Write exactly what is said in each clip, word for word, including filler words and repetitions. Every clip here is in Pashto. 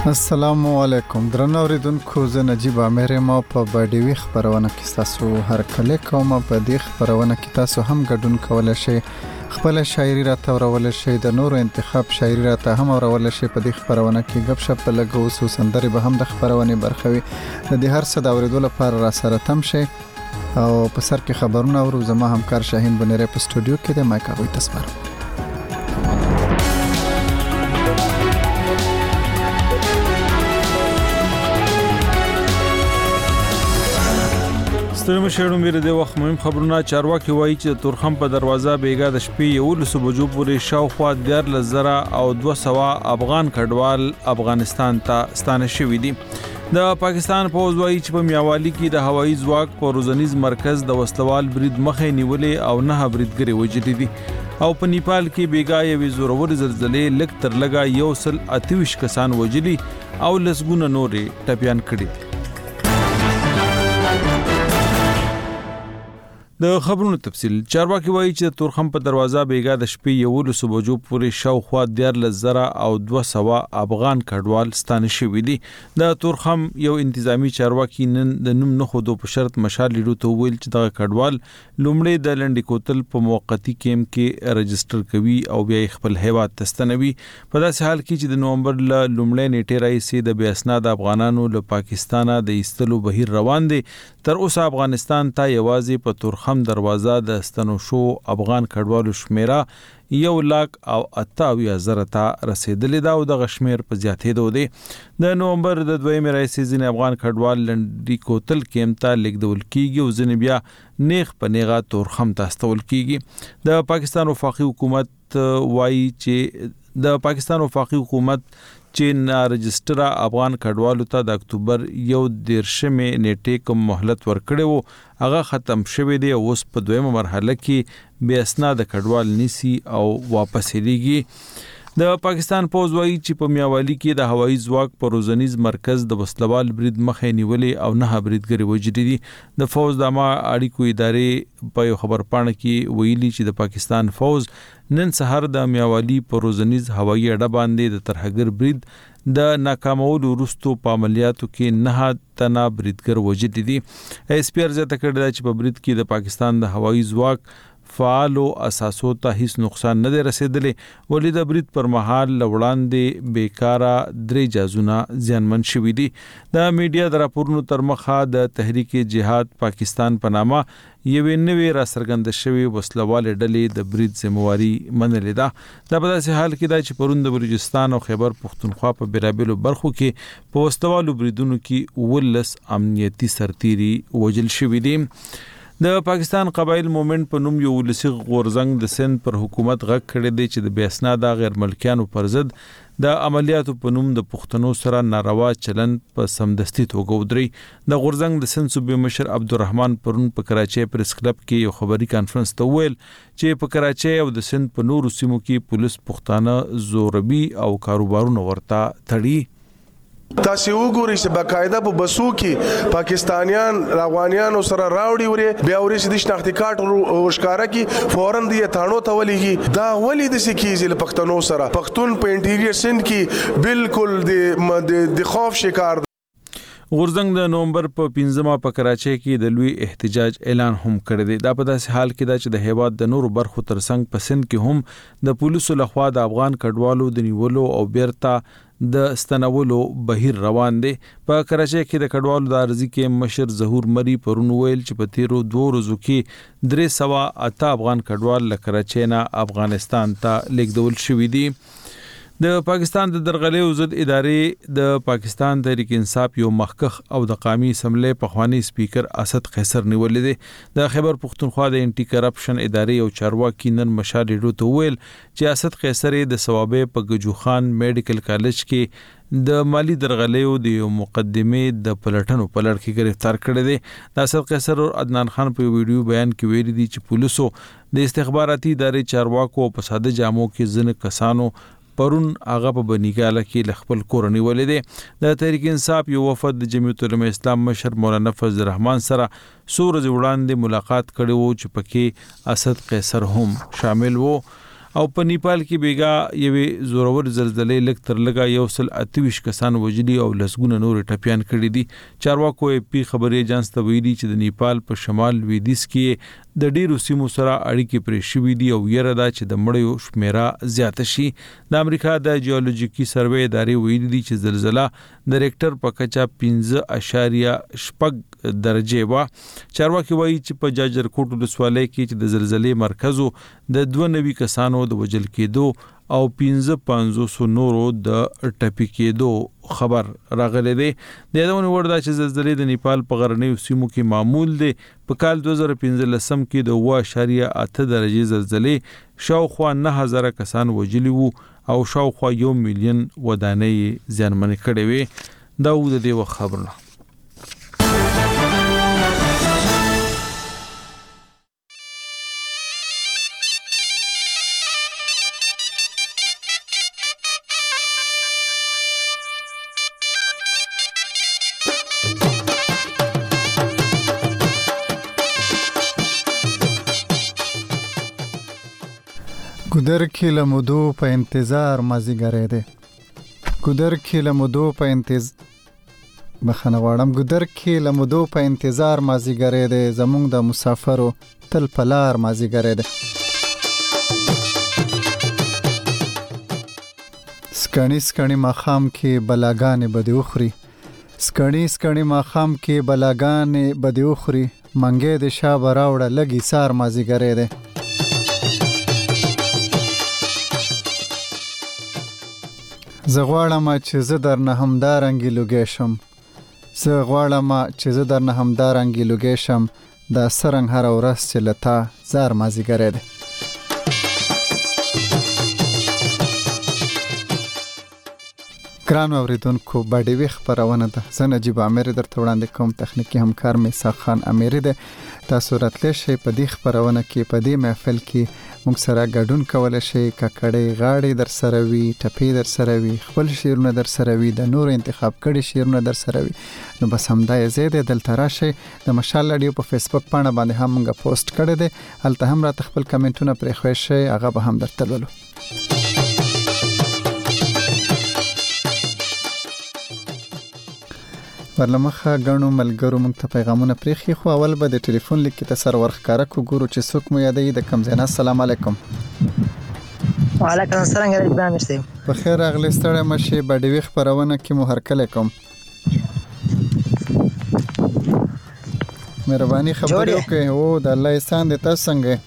السلام علیکم درنو اوریدونکو، زه نجیب عامر یم په باډیوي خبرونه کې تاسو هر کله کوم. په دې خبرونه کې تاسو هم ګډون کولای شئ، خپل شاعري راته ورول شئ، د نورو انتخاب شاعري راته هم ورول شئ. په دې خبرونه کې غب شپ لګو سو سندري به هم د خبرونه برخوي. د دې هر څه د اوریدلو لپاره را سره تم شئ او په سر کې خبرونه ورو. زما همکار شاهین بنيره په سټوډیو کې د مایک اغوي تاسو ستړي شهرونو مېره د وخت مهم خبرونه. چارواکي وایي چې د تورخم په دروازه بیګا د شپې یولسو بجو پورې شاوخوا دیارلس زره او دوه سوه افغان کډوال افغانستان ته ستانه شوي دي. د پاکستان فوز وایي چې په میاوالی کې د هوایي ځواک په روزنیز مرکز د وسلوال برید مخې نیولې او نه بریدګري وجلې دي. او په نیپال کې بیګا یوې زورور زلزلې لږ تر لږه یو سل اته ویشت کسان وجلي او لسګونه نورې ټپیان کړي. د خبرونو تفصیل. چارواکي وایي چې د تورخم په دروازه بیګا د شپې یولسو بجو پورې شاوخوا دیارلس زره او دوه سوه افغان کډوال ستانه شوي دي. د تورخم یو انتظامی چارواکي نن د نوم نه خودو په شرط مشال لیدو ته ویل چې دغه کډوال لومړی د لنډي کوتل په موقتی کیمپ کې رجستر کوي او بیا خپل هیواد ته ستنوي. په داسې حال کې چې د نومبر ل لومړی نیټه راځي د بیا اسناد افغانانو له پاکستانه د ایستلو بهیر روان دي. تر اوسه افغانستان ته یوازې په تورخم هم دروازه د ستنو شو افغان کډوالو شمیره یو لاک او اتاوی زره ته رسیدلې ده او د غشمیر په زیاتېدو دی. د نومبر د دویمې راځي ځینې افغان کډوال لنډي کوتل کیمپ ته لیږدول کیږي او ځینې بیا نیغ په نیغه تورخم ته استول کیږي. د پاکستان وفاقي حکومت وایي چې د پاکستان وفاقي حکومت چې نا رجستره افغان کډوالو ته د اکتوبر یو دیرشمې نیټې کوم مهلت ورکړی وو هغه ختم شوی دی او اوس په دویمه مرحله کې بیا اسناد کډوال نیسی او واپس لیږي. د پاکستان فوز وایي چې په میاوالی کې د هوایي ځواک په روزنیز مرکز د وسلوال برید مخې نیولې او نه بریدګري وجدي دي. د فوز د ما اړیکو ادارې په یو خبر پاڼه کې ویلي چې د پاکستان فوز نن سحر د میاوالی په روزنیز هوایي اډه باندې د ترهګر برید د ناکامولو وروسته په عملیاتو کې نه تنه بریدګر وجدي دي. اس پی ار زته کړی چې په برید کې د پاکستان د هوایي ځواک فعال او اساسو ته هیڅ نقصان نه رسیدلې، ولې د برید پر مهال لوړاندې بیکاره درې جازونه زیانمن شوي دي. د میډیا د راپورونو تر مخه د تحریک جهاد پاکستان په نامه یوې نوې را څرګنده شوې وسلوالې ډلې د برید ذمہواری منلې ده. دا په داسې حال کې ده چې پرون د بلوچستان او خیبر پختونخوا په بیلابیلو برخو کې په وسلوالو بریدونو کې ولس امنیتي سرتیري وجل شوي دي. د پاکستان قبایل موومېنټ په نوم یو ولسی غورزنګ د سند پر حکومت غږ کړی دی چې د بې اسناده غیر ملکیانو پر ضد د عملیاتو په نوم د پښتنو سره ناروا چلن په سمدستي توګه ودري. د غورزنګ د سند صوبې مشر عبدالرحمن پرون په کراچۍ پریس کلب کې یو خبري کانفرنس ته ویل چې په کراچۍ او د سند په نورو سیمو کې پولیس پښتانه زوربي او کاروبارونه ورته تړي. تاسو وګورئ چې باقاعده په بسو کې پاکستانیان افغانانو سره راوړي وري بیا وري چې د شناختی کارت ورشکاره کې فورن دی تانو ته ولېږي. دا ولې د سکیزل پښتنو سره پښتون په انټیریئر سند کې بالکل د خوف شکار. غورزنګ د نومبر په پنځمه په کراچۍ کې د لوی احتجاج اعلان هم کړی دی. دا په داسې حال کې ده چې د هیواد د نورو برخو ترڅنګ په سند کې هم د پولیسو لخوا د افغان کډوالو د نیولو او بیرته د ستنولو بهیر روان دی. په کراچۍ کې د کډوالو د ارزي کې مشر ظهور مری پرون ویل چې په تیرو دوه ورځو کې درې سوه اته افغان کډوال له کراچۍ نه افغانستان ته لیږدول شوي دي. د پاکستان د درغلۍ ضد ادارې د پاکستان تحریک انصاف یو مخکخ او د قومي اسمبلی پخوانی سپیکر اسد قیصر نیولې دي. د خیبر پختونخوا د انټي کرپشن ادارې او چارواکي نن مشال لیدو ته ویل چې اسد قیصر د ثوابې په گجو خان میډیکل کالج کې د مالی درغلیو د مقدمه د پلټنو په لړ کې گرفتار کړی دی. د اسد قیصر او عدنان خان په ویډیو بیان کې ویلي دي چې پولیسو د استخباراتي ادارې چارواکو په ساده جامو کې ځنه کسانو پرون هغه په بنیګاله کې لخپل کورنۍ ولې دي. د تحریک انصاف یو وفد د جمعیت العلماء اسلام مشر مولانا فضل الرحمن سره سورج وړاندې ملاقات کړي وو چې پکې اسد قیصر هم شامل وو. او په نیپال کې بیګا یوې زورور زلزلې لږ تر لږه یو سل اتویش کسان وژلي او لسګونه نور ټپیان کړي دي. چارواکو پی خبري اجانس ته ویلي چې د نیپال په شمال لویدیځ کې د ډیرو سیمو سره اړیکې پرې شوې دي او یره ده چې د مړیو شمیره زیاته شي. د امریکا د جیولوژیکي سروې ادارې ویلي دي چې زلزلہ د ریکټر په کچه پنځه اعشاریه شپږ درجه وا. چارواکي وایي چې په جاجرکوټ ولسوالۍ کې چې د زلزلې مرکزو د دوه نوي کسانو د وژل کېدو او پنځه پنځوس نورو د ټپي کېدو خبر راغلی دی. د یادونه وړ ده چې زلزلې د نیپال په غرنیو سیمو کې معمول دي. په کال دوه زره پنځلسم کې د اوه اعشاریه اته درجې زلزلې شاوخوا نه هزاره کسان وژلي وو او شاوخوا یو میلیون ودانۍ زیانمنې کړې وې. دا و د دې وخت خبرونه. ګودر کې لمدو په انتظار مازیګری دی. ګودر کې لمدو په انتظار بخنه غواړم ګودر کې لمدو په انتظار مازیګری دی. زمونږ د مسافرو تل پلار مازیګری دی. سکڼي سکڼي ماښام کې بلاګانې به دې وخوري. سکڼي سکڼي ماښام کې بلاګانې به دې وخوري. منګی د شا به راوړه لږ ایسار مازیګری دی. زه غواړم چې زه درنه همدارنګې لوګی شم. زه غواړم چې زه درنه همدارنګې لوګی شم. دا څرنګه هره ورځ چې له تا زار مازیګری دی. ګران اوریدونکو باډیوي خبرونه ده. زه نجیب امیر درته وړاندې کوم. تخنیکی همکار مې اسحاق خان امیری ده. تاسو راتلی شئ په دې خبرونه کې په دې محفل کې موږ سره ګډون کولی شئ. ککړې غاړې در سره وي، ټپې در سره وي، خپل شعرونه در سره وي، د نورو انتخاب کړي شعرونه در سره وي. نو بس همدا یې ځای دی. دلته راشئ. د مشال راډیو په فیسبوک پاڼه باندې هم موږ پوسټ کړی دی. هلته هم راته خپل کمنټونه پرېښوی شئ. هغه به هم درته لولو. ورلمخه غنو ملګرو موږ ته پیغامونه پرېخي. خو اول به د ټلیفون لیک ته سر ورخکاره کو ګورو چې څوک مو یادوي د کم ځای نه. السلام علیکم. وعلیکم السلام. ګرځم مرسي. په خیر راغلی. ستړی مشي. باډیوي خبرونه کې مو هرکلی کوم. مهرباني خبرې وکړئ. او د الله احسان دې. تاسو څنګه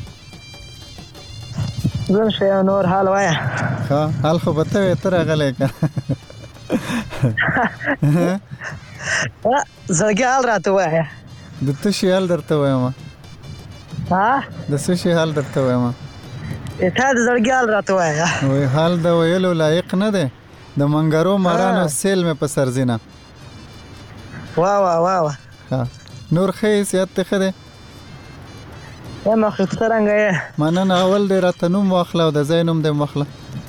یې؟ زه ښه. نور حال وایه. ښه حال خو به ته وې. ته راغلی که زړګي حال راته وایه. د څه شي حال درته وایم؟ ها د څه شي حال درته وایم؟ ته د زړګي حال راته وایه. وای حال د ویلو لایق نه دی. د منګرو مارانو سیل مې په سر ځینه. واه واه واه. ها نور ښه صحت ته ښه دی؟ یم اخی څرنګه یې؟ مننه. اول دې راته نوم واخله او د ځای نوم دې واخله.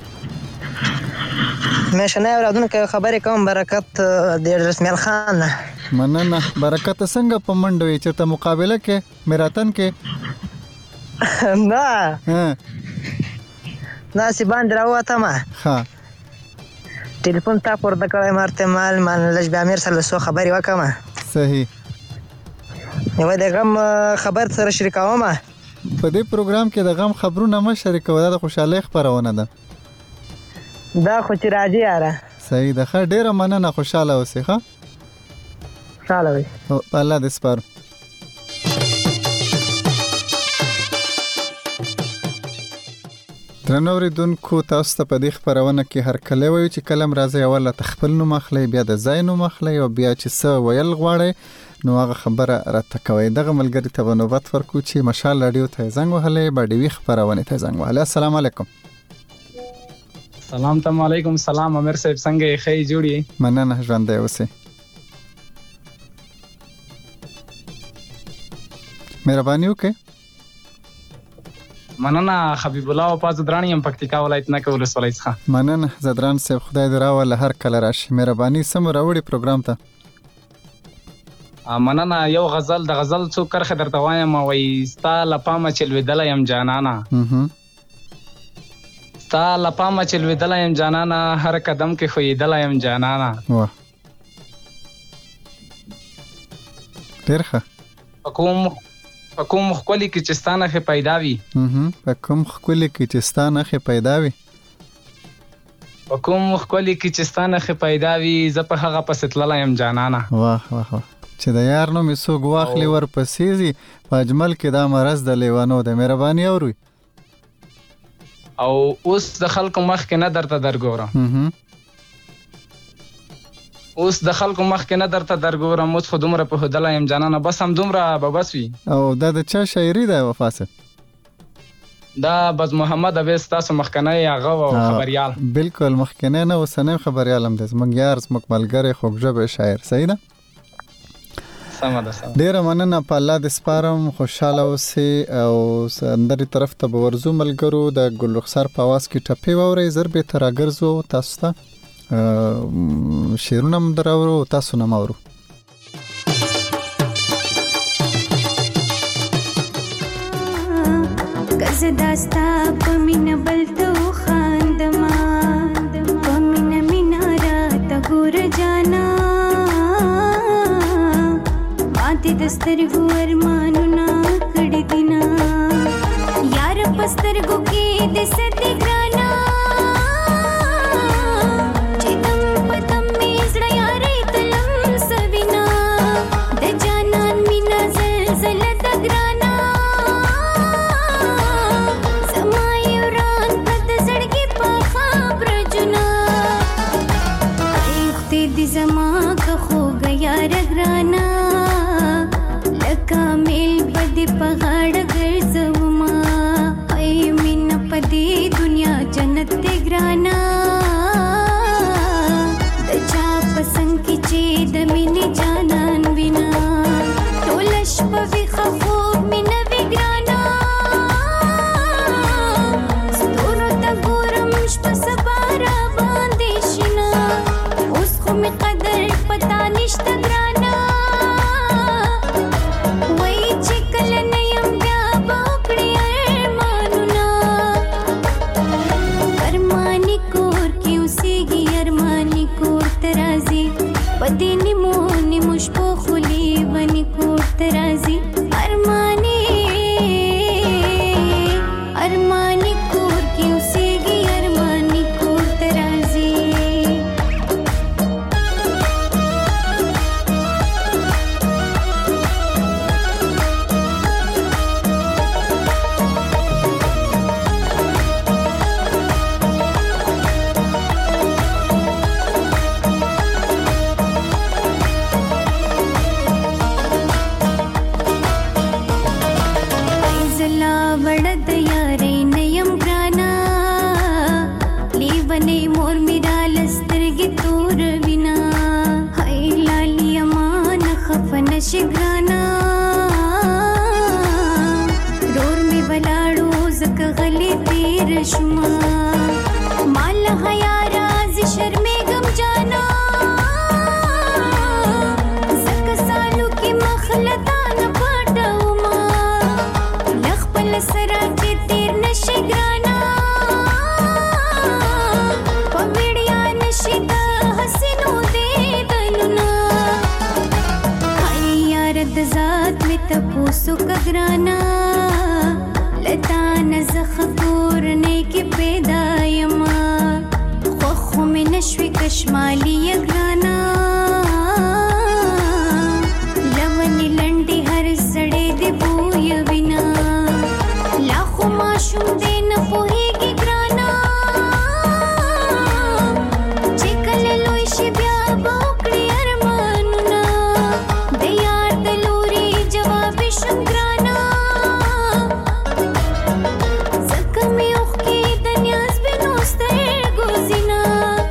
میشنه اورادونکو خبرې کوم. برکت د رسمیل خان. مننه. برکت څنګه په منډه وي؟ چېرته مقابله کې میراتن کې؟ نه نه سی باندې راووتم. ښه ټلیفون تا پورته کړی. مارته مال ما لږ بیا امیر سره څو خبرې وکړم. صحیح. یوه د غم خبر سره شریکوم. په دې پروګرام کې د غم خبرونه مه شریکوه. دا د خوشحالۍ خپرونه ده. دا خو چې راځي یاره. صحیح ده. ښه ډېره مننه. خوشحاله اوسې. ښه خوشحاله وي. په الله دې سپارو. درنو اوریدونکو تاسو ته په دې خبرونه کې هرکلی وایو چې کله هم راځئ اول راته خپل نوم اخلئ، بیا د ځای نوم اخلئ او بیا چې څه ویل غواړئ نو هغه خبره راته کوئ. دغه ملګري ته به نوبت ورکو چې مشال راډیو ته یې زنګ وهلی، باډیوي خپرونې ته یې زنګ وهلی. السلام علیکم. سلام تم علیکم. سلام امیر صاحب څنګه یې؟ ښه یې جوړ یې؟ مننه ژوندی اوسئ. مهرباني وکړئ. مننه. حبیب الله وفا زدرانی یم، پکتیکا ولایت نکه ولسوالۍ څخه. مننه زدران صاحب، خدای دې راوله هر کله راشي. مهرباني څه مو راوړي پروګرام ته؟ مننه. یو غزل د غزل څو کرښې درته وایم. وایي ستا له پامه چې لوېدلی یم جانانه، ستا لپامه چې لوېدلی یم جانانه هر قدم کې ښویېدلی یم جانانه واه ډېر ښه په کوم په کوم ښکلي کې چې ستا نښې پیدا وي په کوم ښکلي کې چې ستا نښې پیدا وي په کوم ښکلي کې چې ستا نښې پیدا وي زه په هغه پسې تللی یم جانانه واه واه واه چې د یار نوم یې څوک واخلي ورپسې ځي په اجمل کې دا مرض د لیوانو د مهرباني اوري او اوس د خلکو مخ کې نه درته درګورم اوس د خلکو مخ کې نه درته درګورم اوس خو دومره پوهېدلی یم جانانه بس هم دومره به بس وي او دا د چا شاعري ده وفا صاحب دا بز محمد اویس تاسو مخکنی هغه او خبریال بالکل مخکنی نه اوسنی خبریال هم دی زموږ یار زموږ ملګری خوږژبی شاعر صحیح ده سمه ده سمه ډېره مننه په الله دې سپارم خوشحاله اوسئ او سندرې طرف ته به ورځو ملګرو د ګل رخسار په اواز کې ټپې واورئ زر بېرته راګرځو تاسو ته شعرونه هم دراورو تاسو نه ماورو زه داستا په مینه بلته وخاندما په مینه مینه راته ګوره جانا ماتې د سترګو ارمانونه کړي دينا یار په سترګو کې د ستې ګرانا چې دم په دم مې زړه یارې تلم سوینا د جانان مینه زلزله د ګرانا زما کا خو گیا رگرانا لکا میل پدی پغاڑ گرزوما اے من پدی دنیا جنت گرانا دچا پسند کی چی دمینی جانان وینا تولش پوی خفوب من وگرانا ستورو تا گورم شپ سبارا باندیشنا می قدر پتا نشته ګرانا وای چې کله نه یم بیا به وکړي ارمانونه ارماني کور کې اوسېږي ارماني کور ته راځي په دې نیمو نیمو شپو خولې ونې کور ته راځي ارماني ارماني کور کې اوسېږي ارماني کور ته راځي شګرانا رور می ولاړو زکه غلي تیر شما مال حیا راز شرمې غم جانا زکه سالو کې مخلتا نه پټو ما لخ پل سره چې تیر نشګرانا پویړیا نشیدا حسینو دې دلنا د ذات می تپوسو کګرانا لتا نزخ کور نه کې پیدا یما خو خو می نشوي کشمالي یګرانا لونی لنډي هر سړې دی بوې وینا لا خو ما شوم دې نه پوهېږي ګرانا چې کله لوی شي بیا به وکړي ارمانونه د یار د لوري جواب شم ګرانا زکه مې اوښکې د نیاز بینو سترګو زینا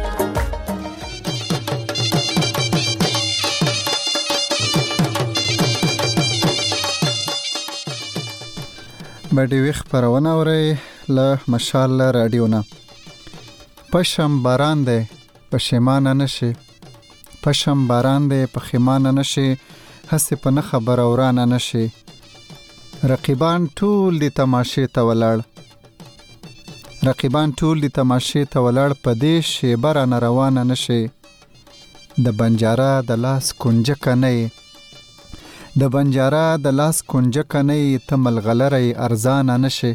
بډې ویخ پرونه اورئ له مشال راډیو نه پشم باران دی پښیمانه نشي پشم باران دی پښیمانه نشي هسې په نه خبره ورانه نشي رقیبان ټول دی تماشې ته ولاړ رقیبان ټول د تماشې ته ولاړ په دې شیبه رانه روانه نشي د بنجاره د لاس کنجکه نه د بنجاره د لاس کنجکه نه ته ملغلره ارزانه نشي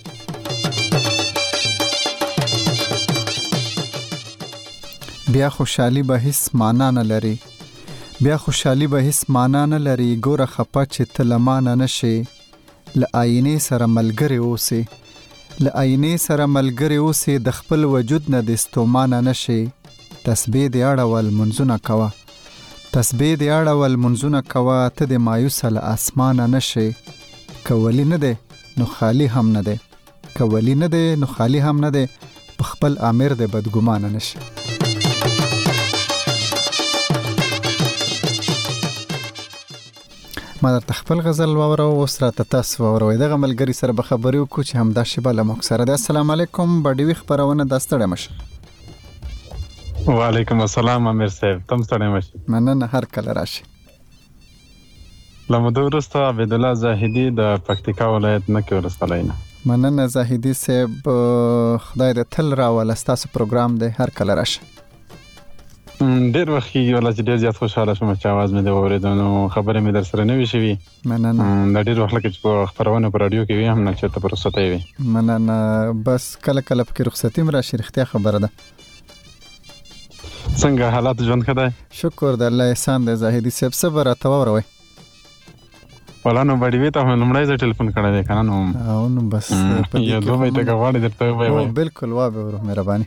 بیا خوشحالي به هیڅ معنا نه لري بیا خوشحالي به هیڅ معنا نه لري ګوره خپه چې ته لمانه نشي له آینې سره ملګری اوسې له آینې سره ملګری اوسې د خپل وجود نه د ستومانه نشي تسبیح دې اړول منځونه کوه تسبیح دې اړول منځونه کوه ته د مایوسه له اسمانه نشي که ولی نه دی نو خالی هم نه دی که ولی نه دی نو خالی هم نه دی په خپل امیر د بدګمانه نشي ما درته خپل غزل واورو اوس راته تاسو واوروئ دغه ملګري سره به خبرې وکړو چې همدا شیبه له موږ سره ده. السلام علیکم بډیوي خپرونه دا ستړی مشه. وعلیکم السلام امیر صاحب تم ستړی مشه. مننه هر کله راشي. له موده وروسته عبدالله زاهدي د پکتیکا ولایت نکې ولسوالۍ نه. مننه زاهدي صاحب خدای دې تل راوله ستاسو پروګرام دی هر کله راشي. ډېر وخت کېږي والله چې ډېر زیات خوشحاله شوم چې اواز مې دې واورېده نو خبرې مې در سره نه وي شوي. مننه. دا ډېر وخت لکه چې په خپرونه په راډیو کې وي هم نه چېرته په رخصتۍ وي. مننه بس کله کله پکې رخصتي هم راشي رښتیا خبره ده. څنګه حالات ژوند ښه دی؟ شکر د الله احسان دی زاهدي صاحب څه به راته واوروئ. والله نو بډیوي ته مې لومړی ځل ټلیفون کړی دی که نه نو او نو بس یو دوه بیته که غواړې درته ووایم. بالکل وابه ورو مهرباني.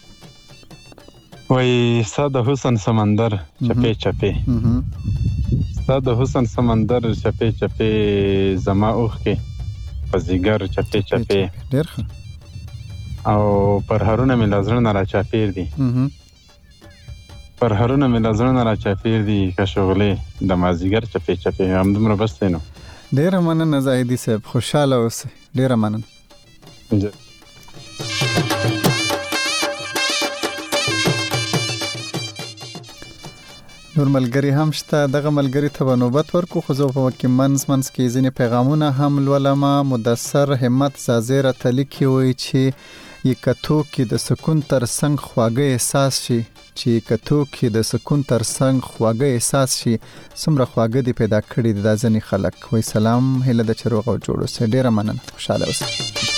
وای ستا د حسن سمندر چپې چپې ستا د حسن سمندر چپې چپې زما اوښکې په ځیګر چپې چپې ډېر ښه او پرهرونه مې له زړه نه راچاپېر دي پرهرونه مې له زړه نه راچاپېر دي که شغلې د مازدیګر چپې چپې همدومره بس دی نو. ډېره مننه زاهدي صاحب خوشحاله اوسئ ډېره مننه. نور ملګری هم شته دغه ملګری ته به نوبت ورکو خو زه په کې منځ منځ کې ځینې پیغامونه هم لولمه. مدثر همت زازې راته لیکي وایي چې یکتو کې د سکون تر څنګ خواږه احساس شي چې یکتو کې د سکون تر څنګ خواږه احساس شي څومره خواږه دي پیدا کړي دي دا ځینې خلک. وایي سلام هیله ده چې روغ او جوړ اوسئ. ډېره مننه خوشحاله اوسئ.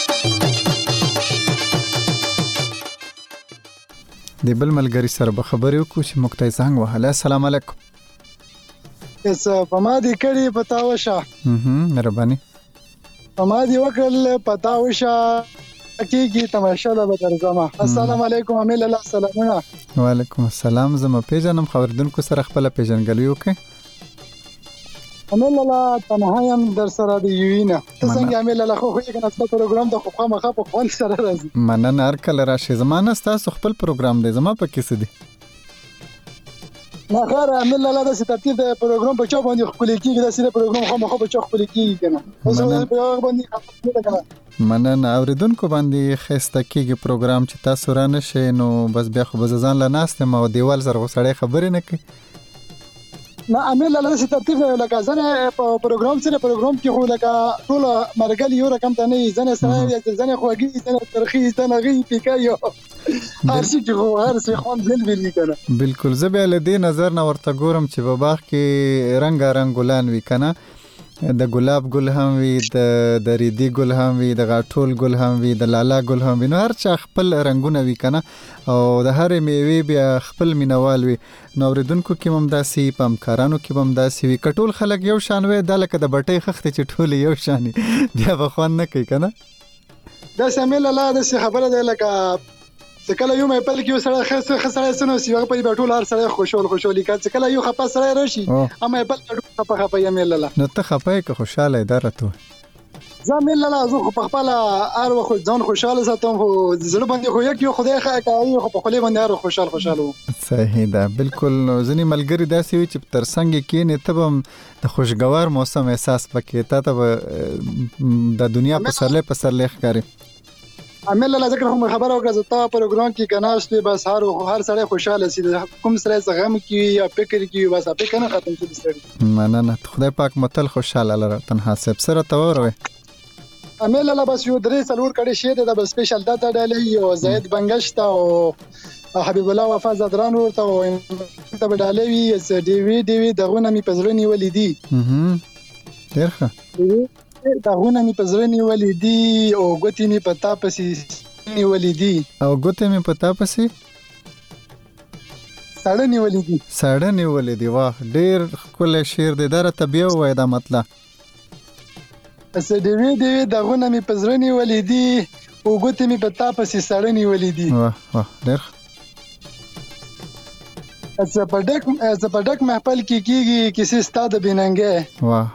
د بل ملګری سره به خبرې وکړو چې موږ ته یې زنګ وهلی. السلام علیکم. څه په ما دې کړي په تا وشه مهرباني په ما دې وکړل په تا وشه کېږي تماشه له به درځمه. السلام علیکم امیل الله سلامونه. وعلیکم السلام زه م پېژنم خبردونکو سره خپله پېژندګلوي وکړئ. امیل الله تنها یم در سره د یوې نه ته څنګه امیل الله خو خو یې که نه ستا پروګرام ته خو خامخا په خوند سره راځي. مننه هر کله راشئ زما نه ستاسو خپل پروګرام دی زما په کې څه دي. نه خیر امیل الله داسې ترتیب د پروګرام په چا باندې ښکلې کېږي داسې د پروګرام خامخا په چا ښکلې کېږي که نه اوس په هغه باندې خبرې ده که نه. مننه اورېدونکو باندې ښایسته کېږي پروګرام چې تاسو را نه شئ نو بس بیا خو به زه ځان له ناست یم او دیوال سره خو سړی خبرې نه کوي. نه امیل الله داسې ترتیب دی لکه ځنې په پروګرام سره پروګرام کې خو لکه ټول مرګلي یو رقم ته نه وي ځنې سړی وي ځنې خوږي ځنې ترخي ځنې غي پیکایي هر شي کې خو هر څه خوند بېل بېل وي که نه. بالکل زه بیا له دې نظر نه ورته ګورم چې په باغ کې رنګارنګ ګلان وي که نه د ګلاب ګل هم وي د ریدي ګل هم وي د غاټول ګل هم وي د لالا ګل هم وي نو هر چا خپل رنګونه وي که نه او د هرې میوې بیا خپل مینوال وي. نو اورېدونکو کې به هم داسې په همکارانو کې به هم داسې وي که ټول خلک یو شان وي دا لکه د بټۍ خښتې چې ټولې یو شان وي بیا به خوند نه کوي که نه. داسې امیل الله داسې خبره دی لکه چې کله یو محفل کې یو سړی ښه سړی څه نوسي هغه پرې بیا ټول هر سړی خوشحال خوشحالي کوي چې کله یو خفه سړی راشي هغه محفل کې ټول خفه خفه یې امیل الله. نو ته خفه یې که خوشحاله یې دا راته وایه. زه امیل الله زه خو په خپله هر وخت ځان خوشحاله ساتم خو زړه باندې خو یک یو خدای ښه کوي خو په خولې باندې هر وخت خوشحال خوشحال وم. صحیح ده بالکل. نو ځینې ملګري داسې وي چې تر څنګ یې کښېنې ته به هم د خوشګوار موسم احساس پکې تا ته به د دنیا پسرلی پسرلی ښکاري. امیل الله ذکر خو خبره وکړه زه تا پروګرام کې که ناست وي بس هر هر سړی خوشحاله سي کوم سړی څه غم کې وي یا فکر کې وي بس فکر نه ختم شي د سړي. مننه خدای پاک مو تل خوشحاله لره. تنها صاحب سره ته واوروئ. امیل لا بس یو درې څلور کړي شی د بس سپیشل داتا ډالې یو زید بنگشت او حبیب الله وفا زدران ورته او ته ډالې وی اس ډي وی ډي وی دغه می پزړنی ولیدي اه درخه دغه می پزړنی ولیدي او ګوتی می پتا پسې ولیدي او ګوتی می پتا پسې ساړه نیولې دي ساړه نیولې دي واه ډیر کول شعر دې دره طبيعه وای دا مطلب اس ډي وی ډي دغه می پزړه نیولې دي او ګوتې می پتا پسې ساړه نیولې دي واه واه ډیر اس پډک اس پډک محفل کې کیږي کسی استاد بننګه واه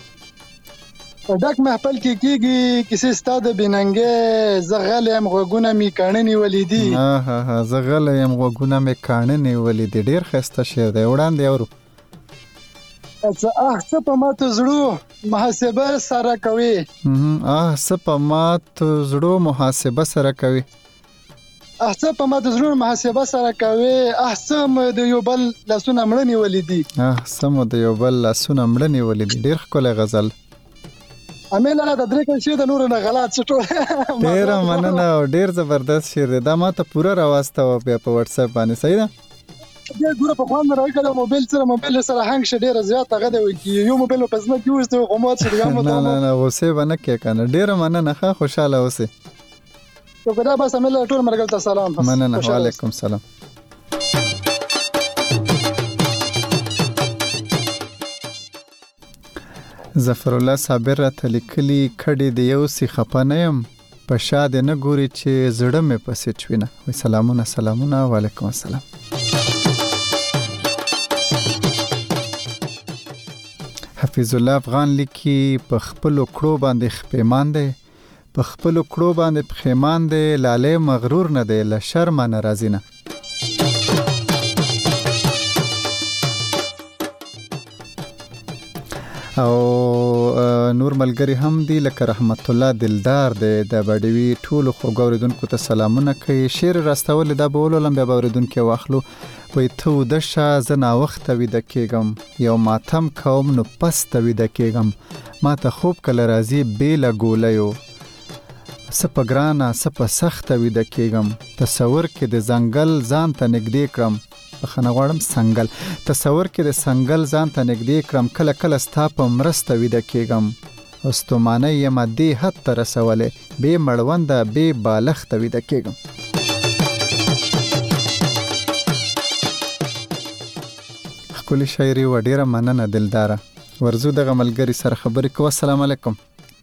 پډک محفل کې کیږي کسی استاد بننګه زغل هم غوګونه می کاننی ولیدي ها ها ها زغل هم غوګونه می کاننی ولیدي ډیر خسته شعر دی وړاندې اورو اڅه اه څه په ماته زړو محاسبه سره کوي اه څه په ماته زړو محاسبه سره کوي اه څه په ماته زړو محاسبه سره کوي اه څه د یو بل لاسونه مړنی ولیدي اه څه د یو بل لاسونه مړنی ولیدي ډیر ښکلی غزل امیل لا د درې کل شي د نور نه غلط څټو ډیر مننه او ډیر زبردست شعر دی دا ماته پوره راوسته و بیا په واتس اپ باندې صحیح ده دا ګوره په خوان راکړه موبایل سره موبایل سره هنګ شه ډیر زیات هغه دی کی یو موبایل په ځنه کې وسته قومات شي ګامو نه نه نه وسه باندې کې کنه ډیر مننه ښه خوشاله اوسه تو ګدا بس امیل ټول مرګل ته سلام مننه وعلیکم سلام ظفر الله صابر را تلکلی کډي دی یو سی خپنیم په شاد نه ګوري چې زړه مې پسې چوینه وای سلامونه سلامونه وعلیکم السلام حفیظ الله افغان لیکي په خپل کړو باندې خپېمان دی په خپل کړو باندې پخېمان دی لاله مغرور نه دی ل شرم ناراضی نه او نور ملګری هم دی لکه رحمت الله دلدار دی د بډوی ټولو خو ګوریدونکو ته سلامونه کوي شعر راستول دا بولو لم بیا اوریدونکو واخلو وای ته د شا زنا وخت وي د کېګم یو ماتم کوم نو پس ته وي د کېګم ما ته خوب کله راځي بیل ګولیو سپګرانا سپ سخت وي د کېګم تصور کې د زنګل ځان ته نګدې کړم بخنه غواړم سنگل تصور کې د سنگل ځان ته نګدې کړم کله کله ستا په مرسته ویده کېږم استومانه یم دې حد ته رسولې بې مړونده بې بالښته ویده کېږم ښکلې شاعري و ډېره مننه دلداره ورځو دغه ملګري سره خبرې کوو السلام علیکم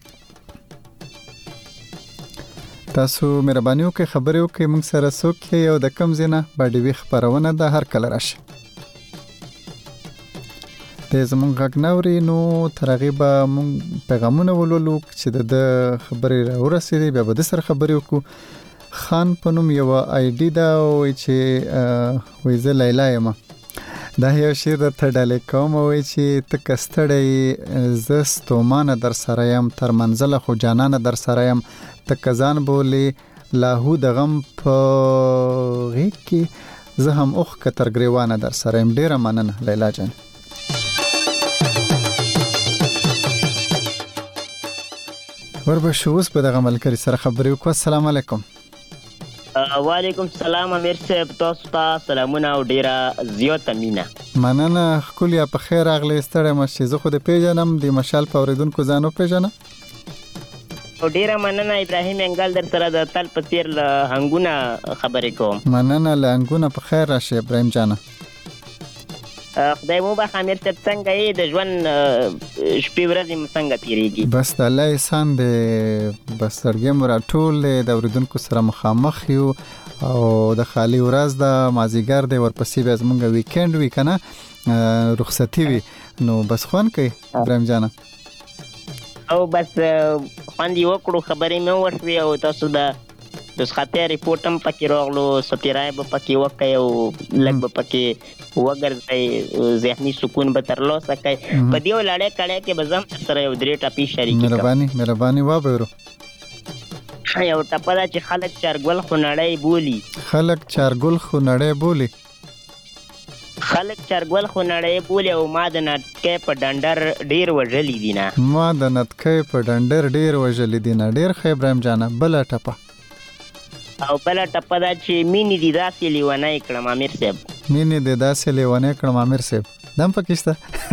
تاسو مهرباني وکړئ خبرې وکړئ موږ سره څوک یې او د کوم ځای نه باډوي خپرونه ده هر کله راشي د زموږ غږ نه اوري نو تر هغې به موږ پیغامونه ولولو چې د ده خبرې راورسېدې بیا به د سره خبرې وکړو خان په نوم یوه آی ډي ده وایي چې وایي زه لیلا یم دا یو شعر درته ډالۍ کوم وایي چې ته که ستړی زه ستومانه در سره یم تر منزله خو جانانه در سره یم ته که ځان بولې لاهو د غم په غېږ کې زه هم اوښ که تر ګریوانه در سره یم ډېره مننه لیلا جان وربشو اوس به دغه ملګري سره خبرې وکړو السلام علیکم وعلیکم السلام امیر صاحب تاسو ته سلامونه او ډیره زیاته مینه مننه ښکلیا په خیر راغلی ستړی مه شې زه خو دې پېژنم د مشال په اورېدونکو ځان وپېژنه او ډیره مننه ابراهیم انګل در سره د تل په څېر له هنګونه خبرې کوم مننه له هنګونه په خیر راشي ابراهیم جانه خدای مو بخ امیر صاحب څنګه یې د ژوند شپې ورځې مو څنګه تېرېږي بس د الله احسان دی بس زړګی مو راټول دی د اورېدونکو سره مخامخ یو او د خالي ورځ د مازدیګر دی ورپسې بیا زموږ ویکینډ وي که نه رخصتي وي نو بس خوند کوي ابراهیم جانه او بس خوند یې وکړو خبرې مې وشوې او تاسو د نسخاتي ریپورټ هم پکې راغلو سپیرای به پکې وکړئ او لږ به پکې وګرځئ ذهني سکون به ترلاسه کوئ په دې لړۍ کړۍ کې به زه هم سره یو درې ټپې شریکې کړم مهرباني مهرباني وابهرو یو ټپه ده چې خلک چارګل خو نړۍ بولي خلک چارګل خو نړۍ بولي خلک چرګول خو نړۍ بولي او ما د نټکۍ په ډنډر ډیر وژلي دي نه. ما د نټکۍ په ډنډر ډیر وژلي دي نه. ډیر ښه ابراهیم جانه. بله ټپه او بله ټپه دا چې مینې دي داسې لیونی کړم امیر صاحب. مینې دې داسې لیونی کړم امیر صاحب. دم پکې شته؟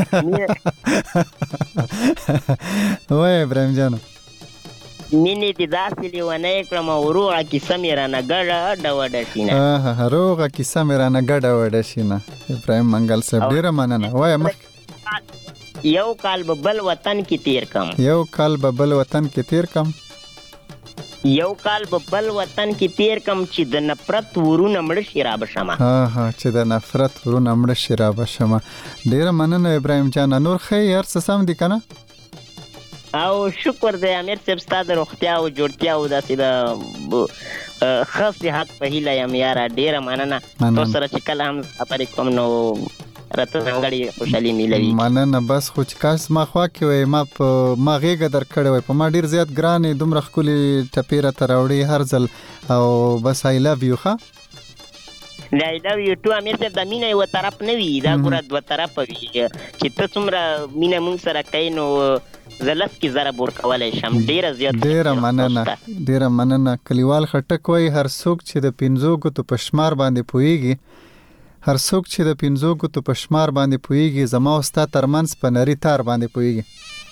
وایه ابراهیم جانه. مینې دې داسې لیونی کړم او روغه کیسه مې رانه ګډه ډوډه شي نه. روغه کیسه مې رانه ګډه وډه شي نه. ابراهیم منګل صاحب ډېره مننه. وایه مخ یو کال به بل وطن کې تیر کم. یو کال به بل وطن کې تیر کم. یو کال به بل وطن کې تیر کم چې د نفرت ورونه مړه شي را بشمه. ها ها چې د نفرت ورونه مړه شي را بشمه. ډېره مننه ابراهیم جانه. نور ښه هر څه سم دي که نه؟ او شکر دی امیر صاحب ستا د روغتیا او جوړتیا او داسې د ښه صحت په هیله یم یاره. ډېره مننه. تو سره چې کله هم خبرې کوم نو راته ځانګړې خوشحالي میلوي. مننه. بس خو چې کاش ما خوا کې وای ما په ما غېږه در کړې وای. په ما ډېر زیات ګرانې دومره ښکلې ټپې راته راوړې هر ځل. او بس آی لو یو. ښه آی لو یو ټو امیر صاحب. د مینه یوه طرف نه وي دا ګوره دوه طرفه وي. چې ته څومره مینه مونږ سره کوې نو زه لس کې ضرب ورکولی شم. ډېره زیات. ډېره مننه. ډېره مننه. کلیوال خټک وایي هر څوک چې د پنځو ګوتو په شمار باندې پوهېږي هر څوک چې د پنځو ګوتو په شمار باندې پوهېږي زما او ستا ترمنځ په نري تار باندې پوهېږي.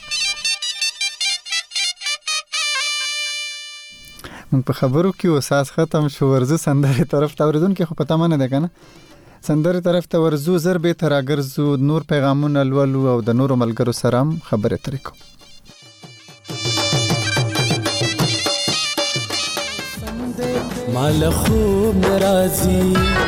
موږ په خبرو کې اساس ختم شو. ورځو سندرې طرف ته اورېدونکي خو په تمه نه دی که نه؟ سندرې طرف ته ورځو. زر بېرته راګرځو. نور پیغامونه لولو او د نورو ملګرو سره هم خبرې اترې کوو. مال خوب ناراضي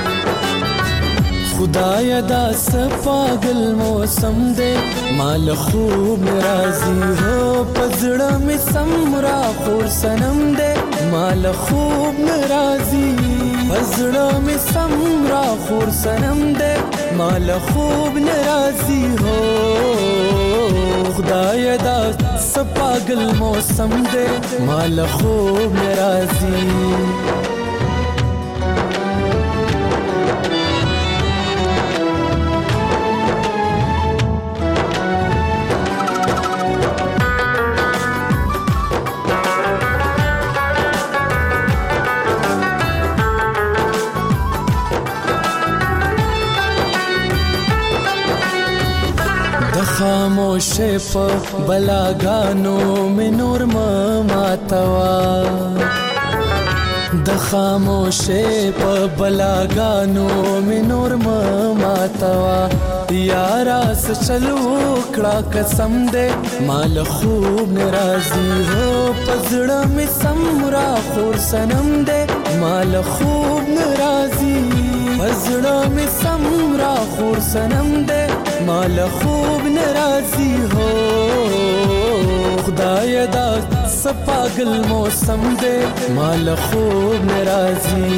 خدایا دا سپاگل موسم دے. مال خوب ناراضي ہو پزړه می سمرا خور سنم دے. مال خوب ناراضي پزړه می سمرا خور سنم دے. مال خوب ناراضي ہو خدایا دا سپاگل موسم دے. مال خوب ناراضي خاموش په بلاګانو مې نور ما ماتوا. د خاموش په بلاګانو مې نور ما ماتوا. یارا سچلو کړه قسم دې مال خوب ناراضي هو پزړه مې سمرا خور سنم دې. مال خوب ناراضي پزړه مې سمرا خور سنم دې. مال خوب ناراضي ہو خدایا دا سپاگل موسم دے. مال خوب ناراضي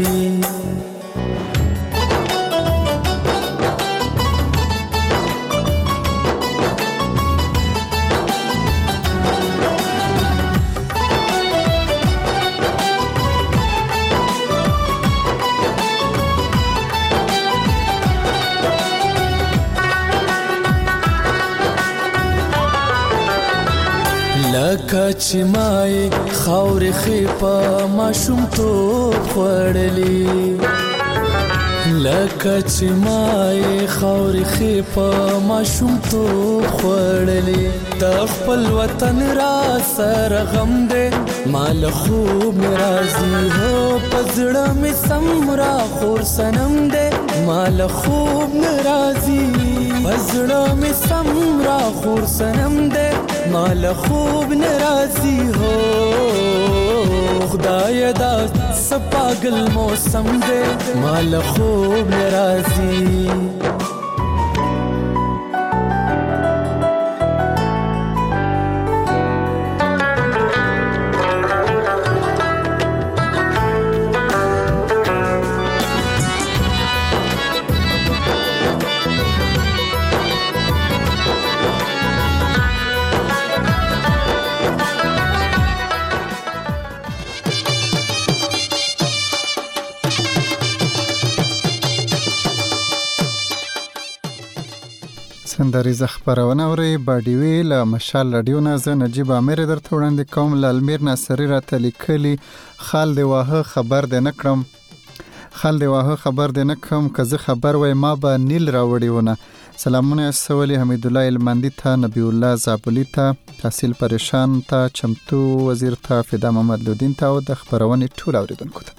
لکه چې مای خاورې خې په ماشومتوب خوړلې. لکه چې مای خاورې خې په ماشومتوب خوړلې. د خپل وطن را سره غم دې مال خوب ناراضي هو پزړه مې سمرا خور سنم دې. مال خوب ناراضي پزړه مې سمرا خور سنم دې. مال خوب ناراضي ہو خدایا دا سپاگل موسم دے. مال خوب ناراضي سندریزه خبرونه اوري باډیوي له مشال رادیو نه زه نجیب امیر درته وړاندې کوم. له المیر ناصري راته لیکلي خال دی واهه خبر دی نه کړم خال دی واهه خبر دی نه کړم که زه خبر وای ما به نیل راوړی ونه. سلامونه سوالي حمید الله المندي ته، نبی الله زابلی ته، تحصیل پریشان ته، چمتو وزیر ته، فدا محمد لودین ته او د خبرونې ټول اوریدونکو ته.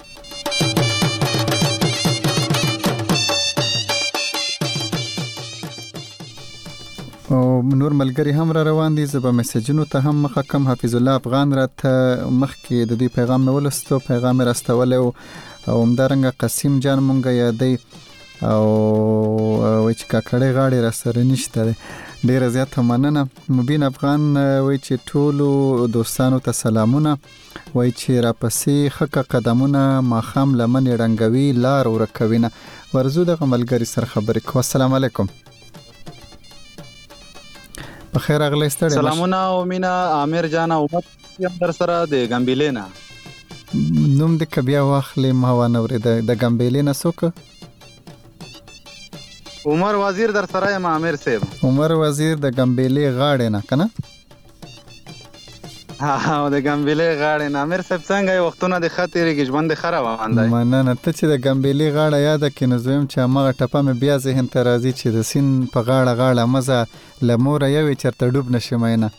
او نور ملګری هم را روان دي، زه به میسجونو ته هم مخه کم. حفیظ الله افغان راته مخکې د دې پیغام نه ولستو، پیغام راستولی او همدارنګه قسیم جان مونږه یادی او وای چې کاکړی غاړې را سره نشته دی. ډیره زیاته مننه. مبین افغان وای چې ټولو دوستانو ته سلامونه، وای چې را پسې خکه قدمونه ماخام لمن رنګوي لار ورکوینه. ورزو دغه ملګری سره خبرې کوو. السلام علیکم. بخیر اغلی ستړي. سلامونه او مینا عامر جان او مت در سره د ګمبیلینا. نوم د کبیا واخلې ما ونه ورید د ګمبیلینا څوک؟ عمر وزیر در سره یم عامر صاحب. عمر وزیر د ګمبیلی غاړې نه کنه؟ ها او د ګمبیلی غاړې نه. عامر صاحب څنګه وختونه د خاطر کې ژوند خره وان دی؟ مننه. ته چې د ګمبیلی غاړه یاد کړې نو زویم چې هغه ټپه مې بیا ذهن ته راځي چې د سین په غاړه غاړه مزه لمور یوې چرته ډوب نشم نه.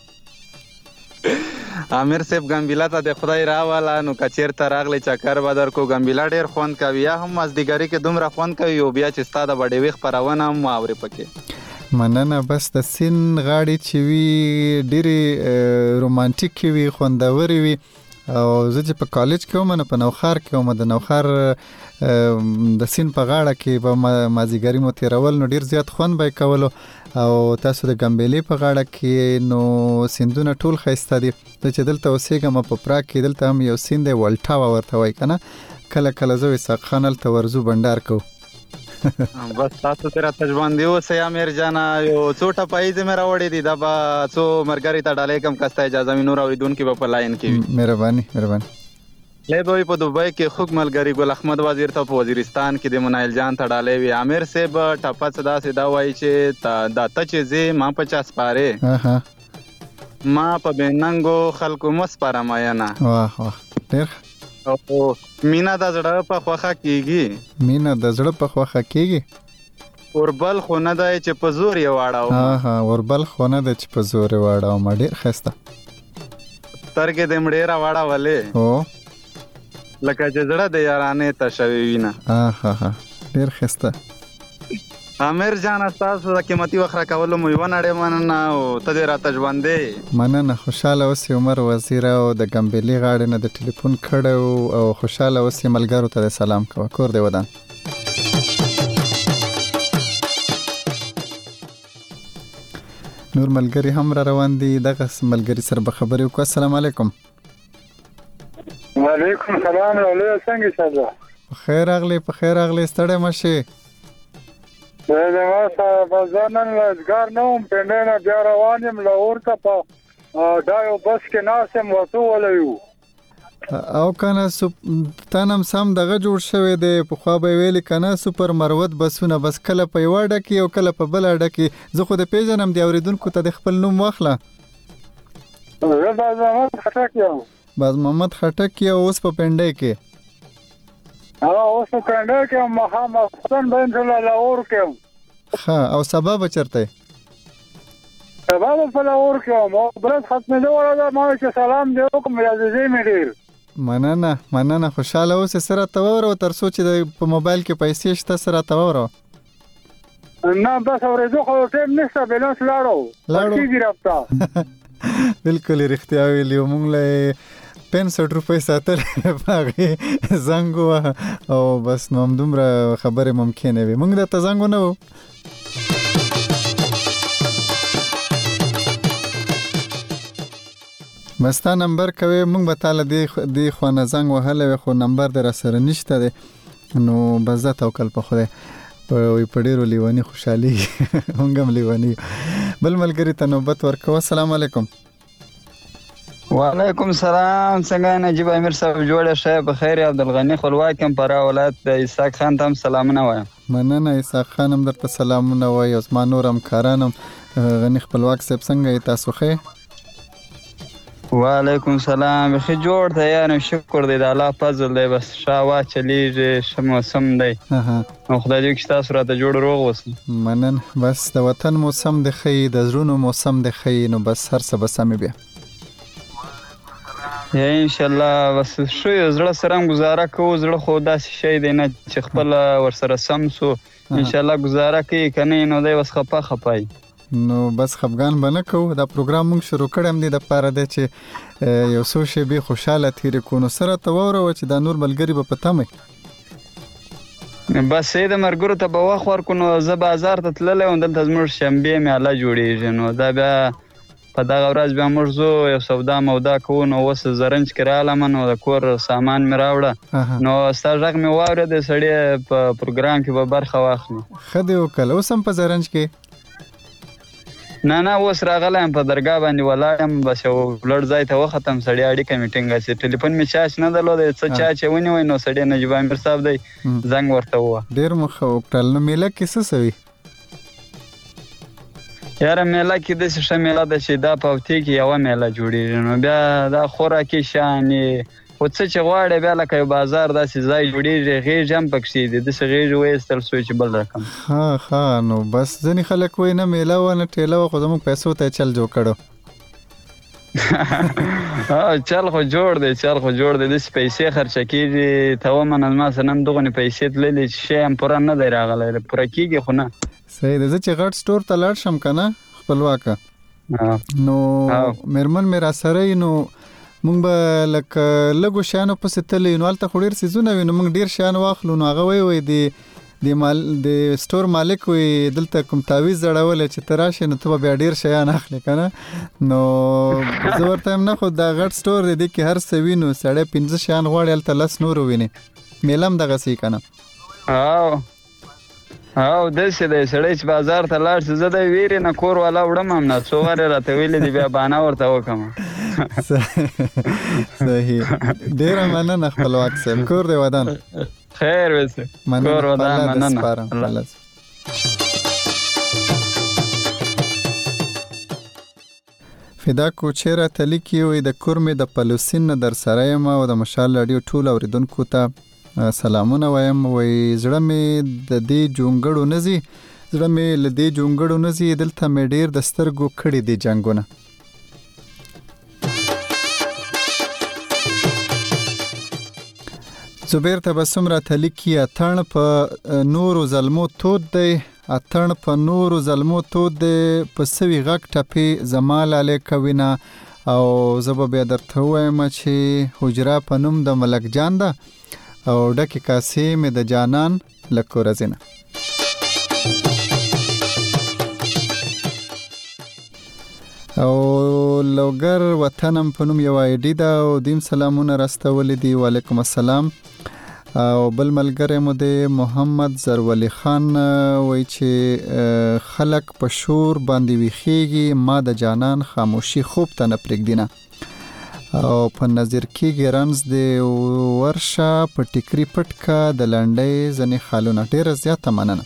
عامر صاحب ګمبیلا ته د خدای راواله نو کچیر ته راغلی چکر بدر کو. ګمبیلا ډیر خوند کوي، یا هم مازدیګری کې دومره خوند کوي او بیا چې ستا د بډې ویخ پرونه هم واوري پکې. مننه. بس د سین غاړي چې وی ډیره رومانټیک وي، خوندوري وي. او زه چې په کالج کې وم نه په نوخار کې وم، د نوخار د سین په غاړه کې به مازدیګری مو تیرول نو ډیر زیات خوند به کولو. او تاسو د ګمبیلی په غاړه کې نو سیندونه ټول ښایسته دي. زه چې دلته اوسېږم په پراګ کې دلته هم یو سیند دی ولټاوه ورته وایي که نه. کله کله زه اسحاق خان هلته ورځو بنډار کوو. بس تاسو ته راته ژوندي اوسئ امیر جانه. یو څو ټپایزې مې راوړې دي، دا به څو ملګري ته ډالۍ کم که ستا اجازه وي، نور اورېدونکي به په لاین کې وي. مهرباني مهرباني. لی به وي په دوبۍ کې خوږ ملګري ګل احمد وزیر ته، په وزیرستان کې د منایل جان ته ډالۍ وي. امیر صاحب ټپه څه داسې دا وایي چې دا ته چې ځې ما په چا سپارې، ما په بېننګو خلکو مه سپاره مینه. واه واه ډېر. او مینه د زړه په خوښه کېږي. مینه د زړه په خوښه کېږي. اوربل خو نه دی چې په زور یې واړوم. ها ها اوربل خو نه دی چې په زور یې واړوم. ډېر ښایسته. سترګې دې مې ډېره واړولې هو لکه چې زړه د یارانې ته شوې وینه. ها ها ها ډېر ښایسته. امیر جان ستاسو د قیمتي وخت راکولو مو یوه نړۍ مننه او ته دې راته ژوندی. مننه. خوشحاله اوسې عمر وزیر او د ګمبیلی غاړې نه د ټلیفون کړی او خوشحاله اوسې. ملګرو ته د سلام کوه. کور دې ودان. نور ملګری هم را روان دي، دغه ملګری سره به خبرې وکړو. السلام علیکم. وعلیکم سلام. راغلی څنګه شته؟ خیر راغلی. په خیر راغلی. ستړی مه شې. زه ما سره زه نن لزګار نه وم، پنډۍ نه بیا روان یم لاهور ته. په دا یو بس کې ناست یم وتولی یو. او که نه تا نه هم سم دغه جوړ شوی دی. پخوا به یې ویلې که نه سوپر مروت بسونه، بس کله په یوه ډکې او کله په بله ډکې. زه خو د پېژنم، د اورېدونکو ته د خپل نوم واخله. زه باز محمد خټک یم. باز محمد خټک یې اوس په پنډۍ کې؟ ها اوس په پنډۍ کې یم. ماښام به انشاءالله لاهور کې یم. ښه. او سبا به چېرته یې؟ سبا به په لاهور کې یم. او برس ختمېدو وړه ده، ما وایي چې سلام دې وکړم، عزیزې مې ډېر. مننه مننه. خوشحاله اوسې. څه راته ووروه تر څو چې په موبایل کې پیسې شته، څه راته ووروه. نه بس اورېدو خو ټیم نشته، بیلانس لاړو کېږي رابطه. بلکل رښتیا ویلي. موږ له پنځه روپۍ ساتلې په هغې زنګ ووهه او بس نو همدومره خبرې ممکنې وي. موږ درته زنګ ونه وو. بس تا نمبر کوي، موږ به تا له دې خوا نه زنګ وهلی وی، خو نمبر دې راسره نشته دی. نو بس زه توکل په خدای. په ډېرو لیوني خوشحالېږي. موږ هم لیوني. بل ملګري ته نوبت ورکوو. السلام علیکم. وعلیکم سلام. څنګه نجیب امیر صاحب جوړه شه په خیر؟ عبدالغنی خپلواک یم پر ولایت د اسحاق خان ته سلامونه وایم. مننه اسحاق خان هم درته سلامونه وایم. اوس ما نور هم کارانم غنی خپلواک صاحب څنګه تاسو ښه؟ وعلیکم سلام. خې جوړ ته یاره شکر دی د الله فضل دی بس شاوا چلیږي ښه موسم دی نو خدای دې چې تاسو راته جوړ روغ اوسئ. مننه. بس د وطن موسم دی ښه د زړونو موسم دی ښه نو بس هر څه به سمې بیا ان شاء الله. بس شو زړه سره گزاره کوو زړه خو داسې شی دی نه چې خپل ورسره سم سو ان شاء الله گزاره کوي کنه نو دی بس خپه خپای نو بس خفګان به نه کوو. دا پروګرام موږ شروع کړم دی د پاره دی چې یو څو شیبې خوشاله تېرې کړو نو سره ته واوروه چې دا نور ملګري به په تمه بس یې د ملګرو ته به وخت ورکړو نو زه بازار ته تللی وم دلته زموږ شنبې میله جوړېږي نو دا بیا په دغه ورځ بیا موږ ځو یو سودا مودا کوو نو اوس زرنج کې رالم نو د کور سامان مې راوړه نو ستا غږ مې واورېد سړی په پروګرام کې به برخه واخلي. ښه دی وکړه. اوس هم په زرنج کې؟ نه نه اوس راغلی یم په درګاه باندې ولاړ یم بس یو لوړ ځای ته وختم سړی اړیکه مې ټینګه سي ټلیفون مې چارج نه درلود څه چا چې ونیوی نو سړی نجیب امیر صاحب دی زنګ ورته ووه. ډېر مو ښه وکړل. نو میله کې څه سوي؟ یاره میله کې داسې ښه میله ده چې دا په هفتې کې یوه میله جوړېږي نو بیا دا خوراکي شیانې خو څه چې غواړې بیا لکه یو بازار داسې ځای جوړېږي غېږ هم پکښې دي داسې غېږ وایستل سوی چې بل رقم. ښه ښه. نو بس ځینې خلک وایي نه میله وه نه ټېله وه خو زموږ پیسو ته یې چل جوړ کړو. چل خو جوړ دی چل خو جوړ دی داسې پیسې خرچه کېږي ته ومنه زما سره هم دغونې پیسې تللې چې شی هم پوره نه دی راغلی پوره کېږي خو نه. صحیح دی. زه چې غټ سټور ته لاړ شم که نه خپلواکه نو مېرمن مې را سره وي نو مونږ به لکه لږو شیانو پسې تللی نو هلته خو ډېر څیزونه وي نو مونږ ډېر شیان واخلو نو هغه وایي وایي د د مال د سټور مالک وایي دلته کوم تعویض ځړولی چې ته راشې نو ته به بیا ډېر شیان اخلې که نه نو زه ورته یم نه خو دا غټ سټور دی دې کې هر څه وي نو سړی پنځه شیان غواړي هلته لس نور ووینې میله هم دغسې که نه. او او داسې دی سړی چې بازار ته لاړ شي زه د ویرې نه کور والا وړم هم نه څو وارې راته ویلي دي بیا بهانه ورته وکړم. صحیح. ډېره مننه خپلواک صاحب. کور دی ودان خیر وسه کور ودان مننه. فدا کو چیرې ته لیکي وایي د کور مې د پلوسین نه در سره یم او د مشال راډیو ټول اورېدونکو ته سلامونه وایم. وایي زړه مې د دې جونګړو نه ځي زړه مې له دې جونګړو نه ځي دلته مې ډېر د سترګو کړي دي جنګونه. زبیر تبسم را تلیکی اتن په نورو ظلمو تود دی اتن په نورو ظلمو تود دی په سوي غږ ټپې زما لاله کوینه او زه به بیا درته ووایم چې حجره په نوم د ملک جان ده او ډکې کاسې مې د جانان له کوره ځینه. او لوګر وطنم په نوم یو آیډي ده او دیم سلامونه راستولی دي. وعلیکم السلام. او بل ملګری مو دی محمد زرولی خان وایي چې خلک په شور باندې ویښیږي ما د جانان خاموشي خوب ته نه پرېږدینه او په نظر کېږي رمز دی ورشه په ټیکري پټکه د لنډۍ ځینې خالونه. ډېره زیاته مننه.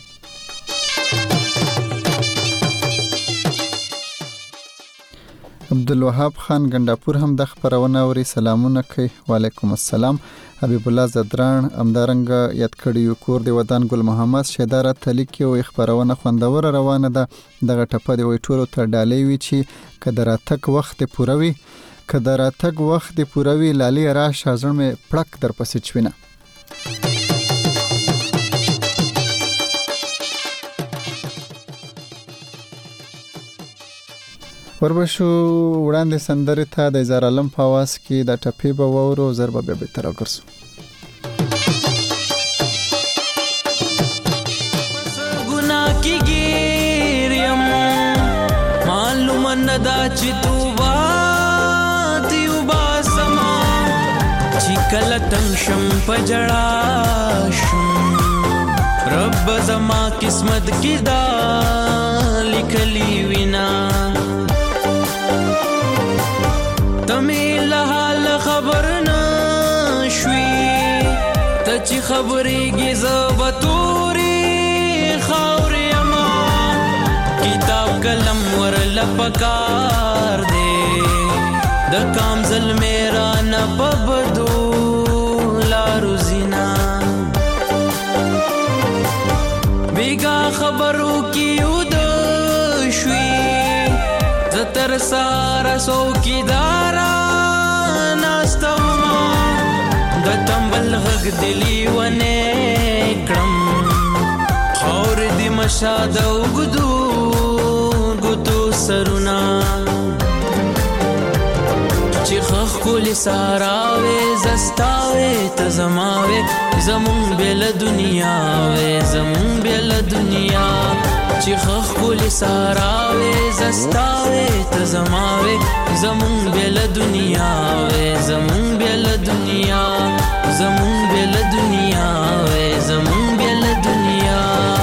عبدالوهاب خان ګنډاپور هم د خپرونه اوري سلامونه کوي. وعلیکم السلام. حبیب الله زدران همدارنګه یاد کړي کور دی ودان ګل محمد شیداره تلیکي او خپرونه خوندوره روانه ده. دغه ټپه دی وایي ټولو ته ډالۍ وي چې که د راتګ وخت پوره وي که د راتګ وخت پوره وي لالې راشه زړه مې پړک در پسې چوینه. وربشو وړاندې سندرې ته د اظهار عالم په آواز کې دا ټپې به واورو زر به بیا بېرته راګرځو. ګناه کې ګیر یم معلومه نه ده چې تو وادي وباسمه چې کله تنګ شم په ژړا شم رب زما قسمت کې دا لیکلي وینا تمیل خبرېږي زه به تورې خاورې یما کتاب قلم ورله پکار دی د کام زلمې رانه په بدو لارو ځینا بیګا خبرو کې ود شوي زه تر سهاره څوکیداره ناسته ومه د تمبل غږ دلي ونې کړم خاورې دې مشه د اوږدو ګوتو سرونه چې خخ کولی سارا وې زستا وې ته زما وې زمون بیل دنیا وې زمون بیل دنیا چې خخ کولی سارا وې زستا وې ته زما وې زمون بیل دنیا وې زمون بیل دنیا زمون بیل دنیا وې زمون بیل دنیا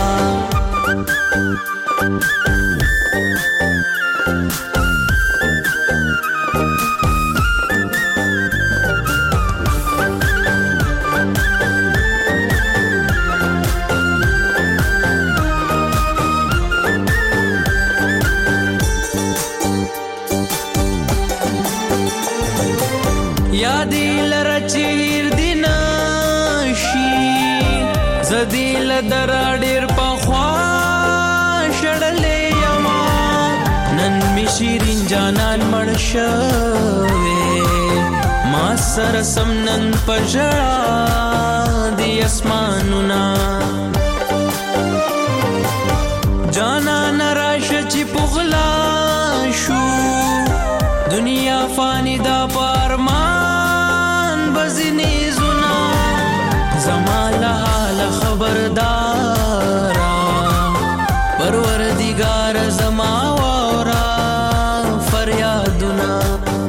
یادی لره چیر دی نشي زدی لدرا ډیر پخوا شړلې یما نن می شیرین جانان مړ شوې ما سره سم نن پژړا دی اسمانونه جانان راشه چې پغلا شو دنیا فانی دا پارمان بزنی زنا زمال حال خبردارا پروردگار زما وارا فریادنا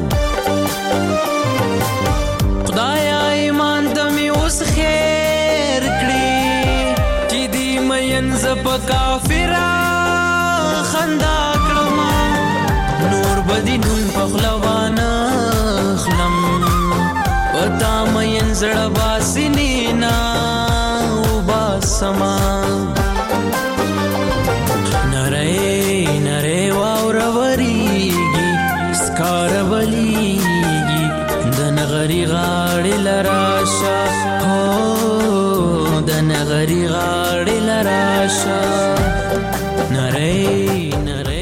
خدایا ایمان دمی اوس خیر کړی چې دی مین زپ کافرا خندا کړم نور بدی نون پخلوانا خلم پتا مین زړه باسنی نا وباسما نری نری واوروریږي سکار بلیږي د نغری غاړې لراشه هو د نغری غاړې لراشه نری نری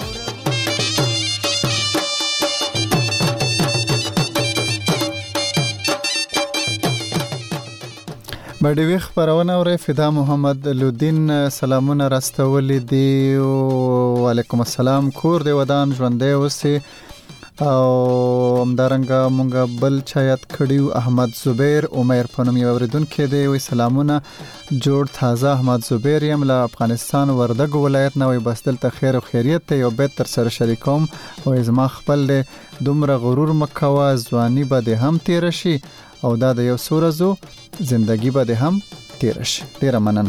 بډیوي خبرونه اوري فدا محمد لودین سلامونه راستولې دی وعلیکم السلام کور دی ودان ژوندې اوسې او همدارنګه مونږ بل چایت کړیو احمد زبیر عمر پنوم یو اوریدونکو دی وی سلامونه جوړ تازه احمد زبیر یم له افغانستان وردګ ولایت نه وی بسدل ته خیر او خیریت ته یو بیت تر سره شریکوم او زما خپل دومره غرور مکوا ځواني به د هم تیر شي او دا د یو سورزو زندگی به د هم تیر شي ډیره مننه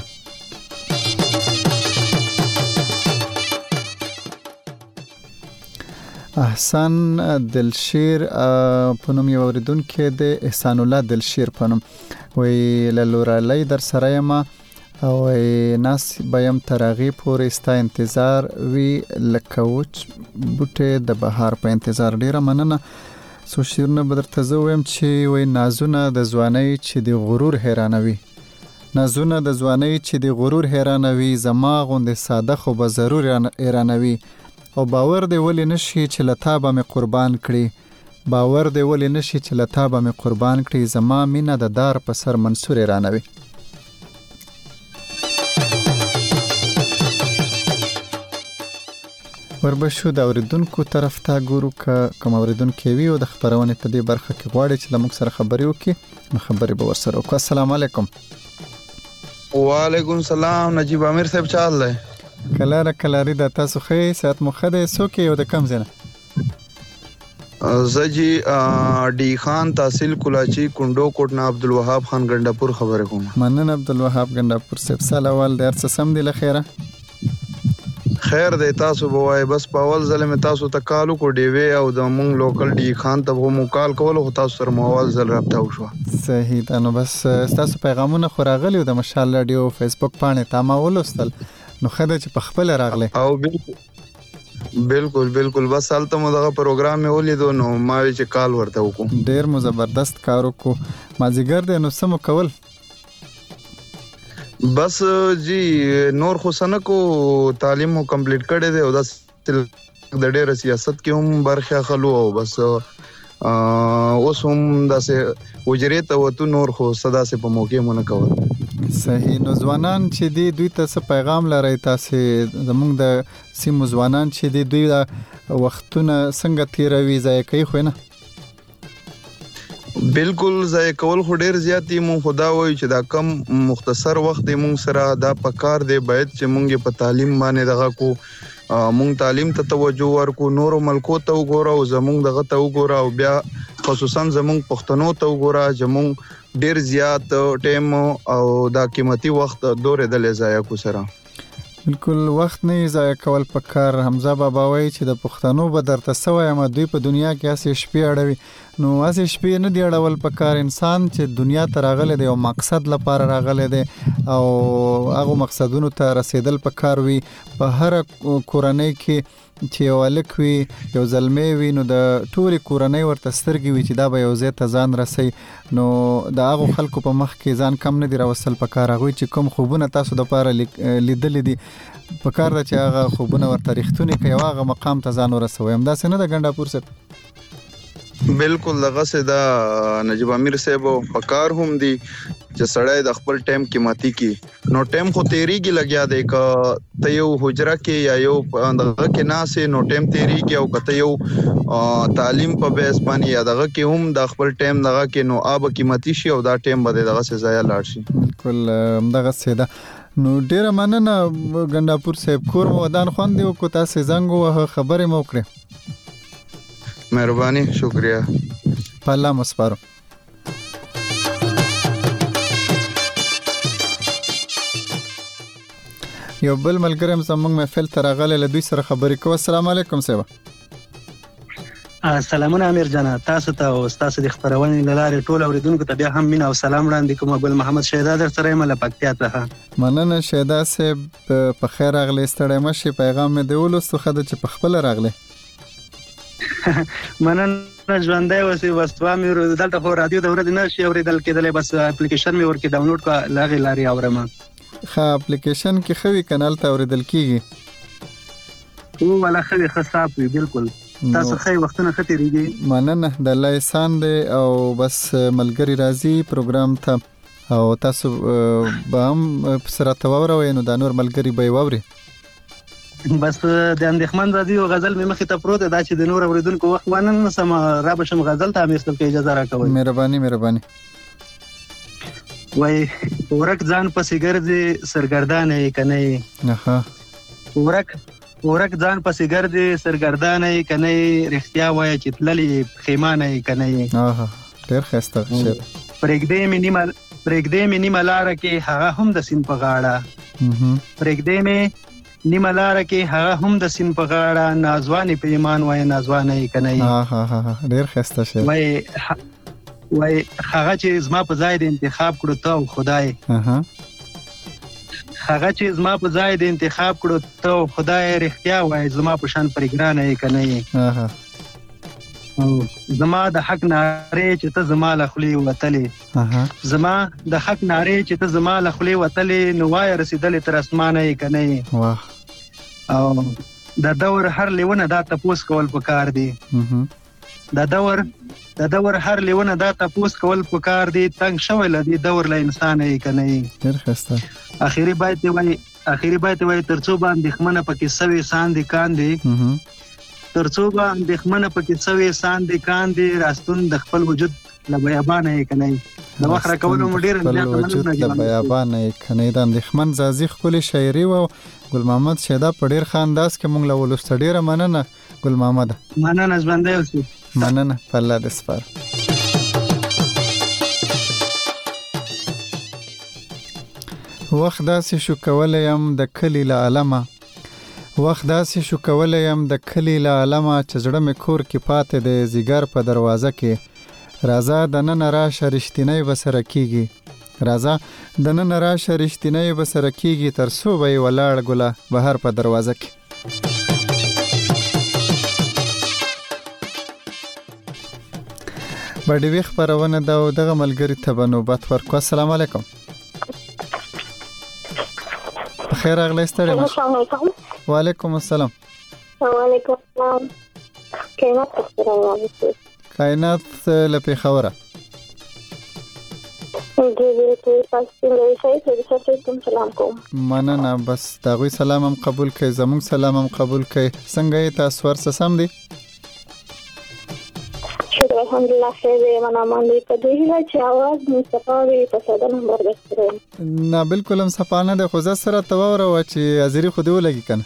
احسان دلشیر پنوم یو اوریدونکو د احسان الله دلشیر پنوم وی لورالۍ در سره یم او ناس بیم ترغی پورې ستا انتظار وی لکوچ بوټه د بهار په انتظار ډیره مننه سو شیرونه بدر ته ویم چې وی نازونه د ځوانۍ چې د غرور حیرانوي نازونه د ځوانۍ چې د غرور حیرانوي زما غوندې ساده خو به ضرور حیرانوي او باور دی ولې نشي چې لتا به مې قربان کړي باور دی ولې نشي چې لتا به مې قربان کړي زما مینه د دار په سر منصور حیرانوي وربشو د اوریدونکو طرف ته ګورو که کوم اوریدونکو وي او د خبرونه په دې برخه کې غواړي چې لموږ سره خبرې وکړي نو خبرې به ورسره وکړو السلام علیکم وعلیکم السلام نجیب امیر صاحب چال دی کلاره کلاری د تاسو خې سات مخده سوکې یو د کم زنه زجی ډی خان تحصیل کولاچی کندو کوټنا عبدالوهاب خان ګنداپور خبره کوم منن عبدالوهاب ګنداپور صاحب سلام ول در څه سم دی لخيره خیر دی تاسو به وای بس په اول ځل مې تاسو ته کال کو ډیوي او د مونږ لوکل ډي خان ته مو کال کول خو تاسو سره مو اول ځل رابطه وشو. صحیح ده. نو بس تاسو پیغامونه خو راغلی د مشال رادیو فیسبوک باندې تا ما ولوستل نو خدای چې په خپل راغله او بالکل بالکل بالکل بس حالت مو دغه پروګرام مې ولیدو نو ما چې کال ورته وکم. ډیر مو زبردست کار وکړو ما زیګر دې نو سم کول بس جی نور خو سنکو تعلیم مو کمپلیټ کړی دی او د ډېر سیاست کې هم برخه خلو او بس اوس هم داسې وجرې ته وته نور خو صدا سه په موقع مونږ کول. صحیح. نو ځوانان چې دی دوی ته څه پیغام لري تاسو زموږ د سیمو ځوانان چې دی دوی وختونه څنګه تیروي ځای کوي خو نه بالکل ځای کول خو ډیر زیاتی مون خدا وای چې دا کم مختصر وخت مون سره دا پکار دی باید چې مونږ په تعلیم باندې دغه کو مونږ تعلیم ته توجه ورکو نور ملکو ته وګورو او زمونږ دغه ته وګورو او بیا خصوصا زمونږ پښتنو ته وګورو چې مونږ ډیر زیات ټیم او دا قیمتي وخت دورې د لزایا کو سره بالکل وخت نه ضایع کول پکار. حمزه بابا وایي چې د پښتنو به درته سوی ما دوی په دنیا کې اسې شپې اړوي نو اسې شپې نه دی اړول پکار. انسان چې دنیا ته راغلی دی او مقصد لپاره راغلی دی او هغه مقصدونو ته رسیدل پکار وي. په هر کورنۍ کې چې یو الک وي یو زلمی وي نو د ټولې کورنۍ ورته سترګې وي چې دا به یو ځای ته ځان رسي نو د هغه خلکو په مخ کې ځان کم نه دی راوستل پکار. هغوی چې کوم خوبونه تاسو د پاره لیدلې دي پکار ده چې هغه خوبونه ورته رښتونی کوي او هغه مقام ته ځان ورسوي. همداسې نه د ګنډاپور صاحب بالکل دغه سه دا نجیب امیر صاحب پکار هم دي چې سړی د خپل ټیم قیمتي کی نو ټیم خو تیریږي لګیا دی ک ته یو حجره کې یا یو دغه کې ناسه نو ټیم تیریږي او کته یو تعلیم په بیس باندې یا دغه کې هم د خپل ټیم دغه کې نو آب قیمتي شي او دا ټیم به دغه سه ضایع لاړ شي. بالکل دغه سه دا نو ډیره مننه ګنډاپور صاحب کور مو ودان خوان دی او کو تاسو زنګ وه خبره مو کړې. مهرباني شکریا. پالا مسپارو. یو بل ملګری زموږ محفل ته راغلی له دوی سره خبرې کوو. السلام علیکم صاحب. سلامونه امیر جان تاسو ته او تاسو د خبرونې لاره ټول اوریدونکو ته بیا هم مینا او سلام وړاندې کوم. ګل محمد شهدا در سره مله پکتیا ته. مننه شهدا صاحب په خیر راغلی ستړی مشي پیغام مې دی ولوستو خده چې په خپل راغلی. مننه ژوندۍ اوسئ. وسوا مې دلته خو رادیو د ورځې نه شي اورېدل کېدلی بس اپلیکیشن مې ورکې ډاونلوډ کړه له هغې لارې اورم. ښه اپلیکیشن کې ښه وي کنال ته اورېدل کېږي او والا ښه وي ښه صاف وي. بالکل تاسو ښه وختونه ښه تېرېږي. مننه د الله احسان دی او بس ملګري راځي پروګرام ته او تاسو به هم سره ته واوروئ نو دا نور ملګري به یې واوري. بس د اندېښمن راډیو غزل مې مخې ته پروت دا چې د نور اوریدونکو وخت ونه نسم را بشم غزل ته امیر صاحب کې اجازه راکوئ. مهرباني مهرباني. وای ورک ځان پسې ګرځي سرګردانه یې کنه اها ورک ورک ځان پسې ګرځي سرګردانه یې کنه رښتیا وای چې تللې خیمانه یې کنه اها ډېر ښایسته شعر. پرېږدې مې نیمه پرېږدې مې نیمه لاره کې هغه هم د سیند په غاړه پرېږدې مې نیمه لاره کې هغه هم د سیند په غاړه نازوانې په ایمان وای نازوانه یې کنه ها ها ها ډېر ښایسته شعر. وای وای هغه چې زما په ځای د انتخاب کړو ته او خدای اها هغه چې زما په ځای د انتخاب کړو ته او خدای رښتیا وای زما په شان پرېګرانه یې کنه اها زما د حق نارې چې ته زما له خولې وتلې زما د حق نارې چې ته زما له خولې وتلې نو وای رسېدلې تر اسمانه یې کنه واه او د دور هر لیونه دا تپوس کول پکار دی. د دور د دور هر لیونه دا تپوس کول پکار دی. تنگ شوی له دې دور له انسان یې کنه ډېر ښایسته. اخري باید وای اخري باید وای ترڅو باندې خمنه پکې سوي ساندې کاندې ترڅو باندې خمنه پکې سوي ساندې کاندې راستون د خپل وجود له بیابانه یې کنه د وخت راکولو مو ډېر خپل وجود له بیابانه یې کنه د اندېښمن زازي ښکلې شاعري و. ګل محمد شهدا په ډېر ښه انداز کې موږ له ولوسته. ډېره مننه ګل محمد. مننه ژوندی اوسئ. مننه په الله دې سپاره. وخت داسې شو کولی یم د کلي له علمه وخت داسې شو کولی یم د کلي له عالمه چې زړه مې کور کې پاتې دی زیګر په دروازه کې راځه د ننه راشه رښتینی به سره کېږي راځه د ننه راشه رښتینی به سره کېږي تر څو به یې ولاړ ګله بهر په دروازه کې بډیوي خپرونه ده او دغه ملګري ته به نوبت ورکړو. السلام علیکم. بخیر راغلی ستړی مه شئ. وعلیکم السلام. وعلیکم السلام. کائنات کائنات له پېښوره. مننه بس د هغوی سلام هم قبول کړئ زموږ سلام هم قبول کړئ. څنګه یې تاسو ورسه سم دی؟ شکر الحمدلله خیر دی. من امان دی په دې هیله چې اواز مې صفا وي په ساده نمبر درسره نه بالکل هم صفا نه دی خو زه سره ته واوروه چې حاضري خو دې ولګي که نه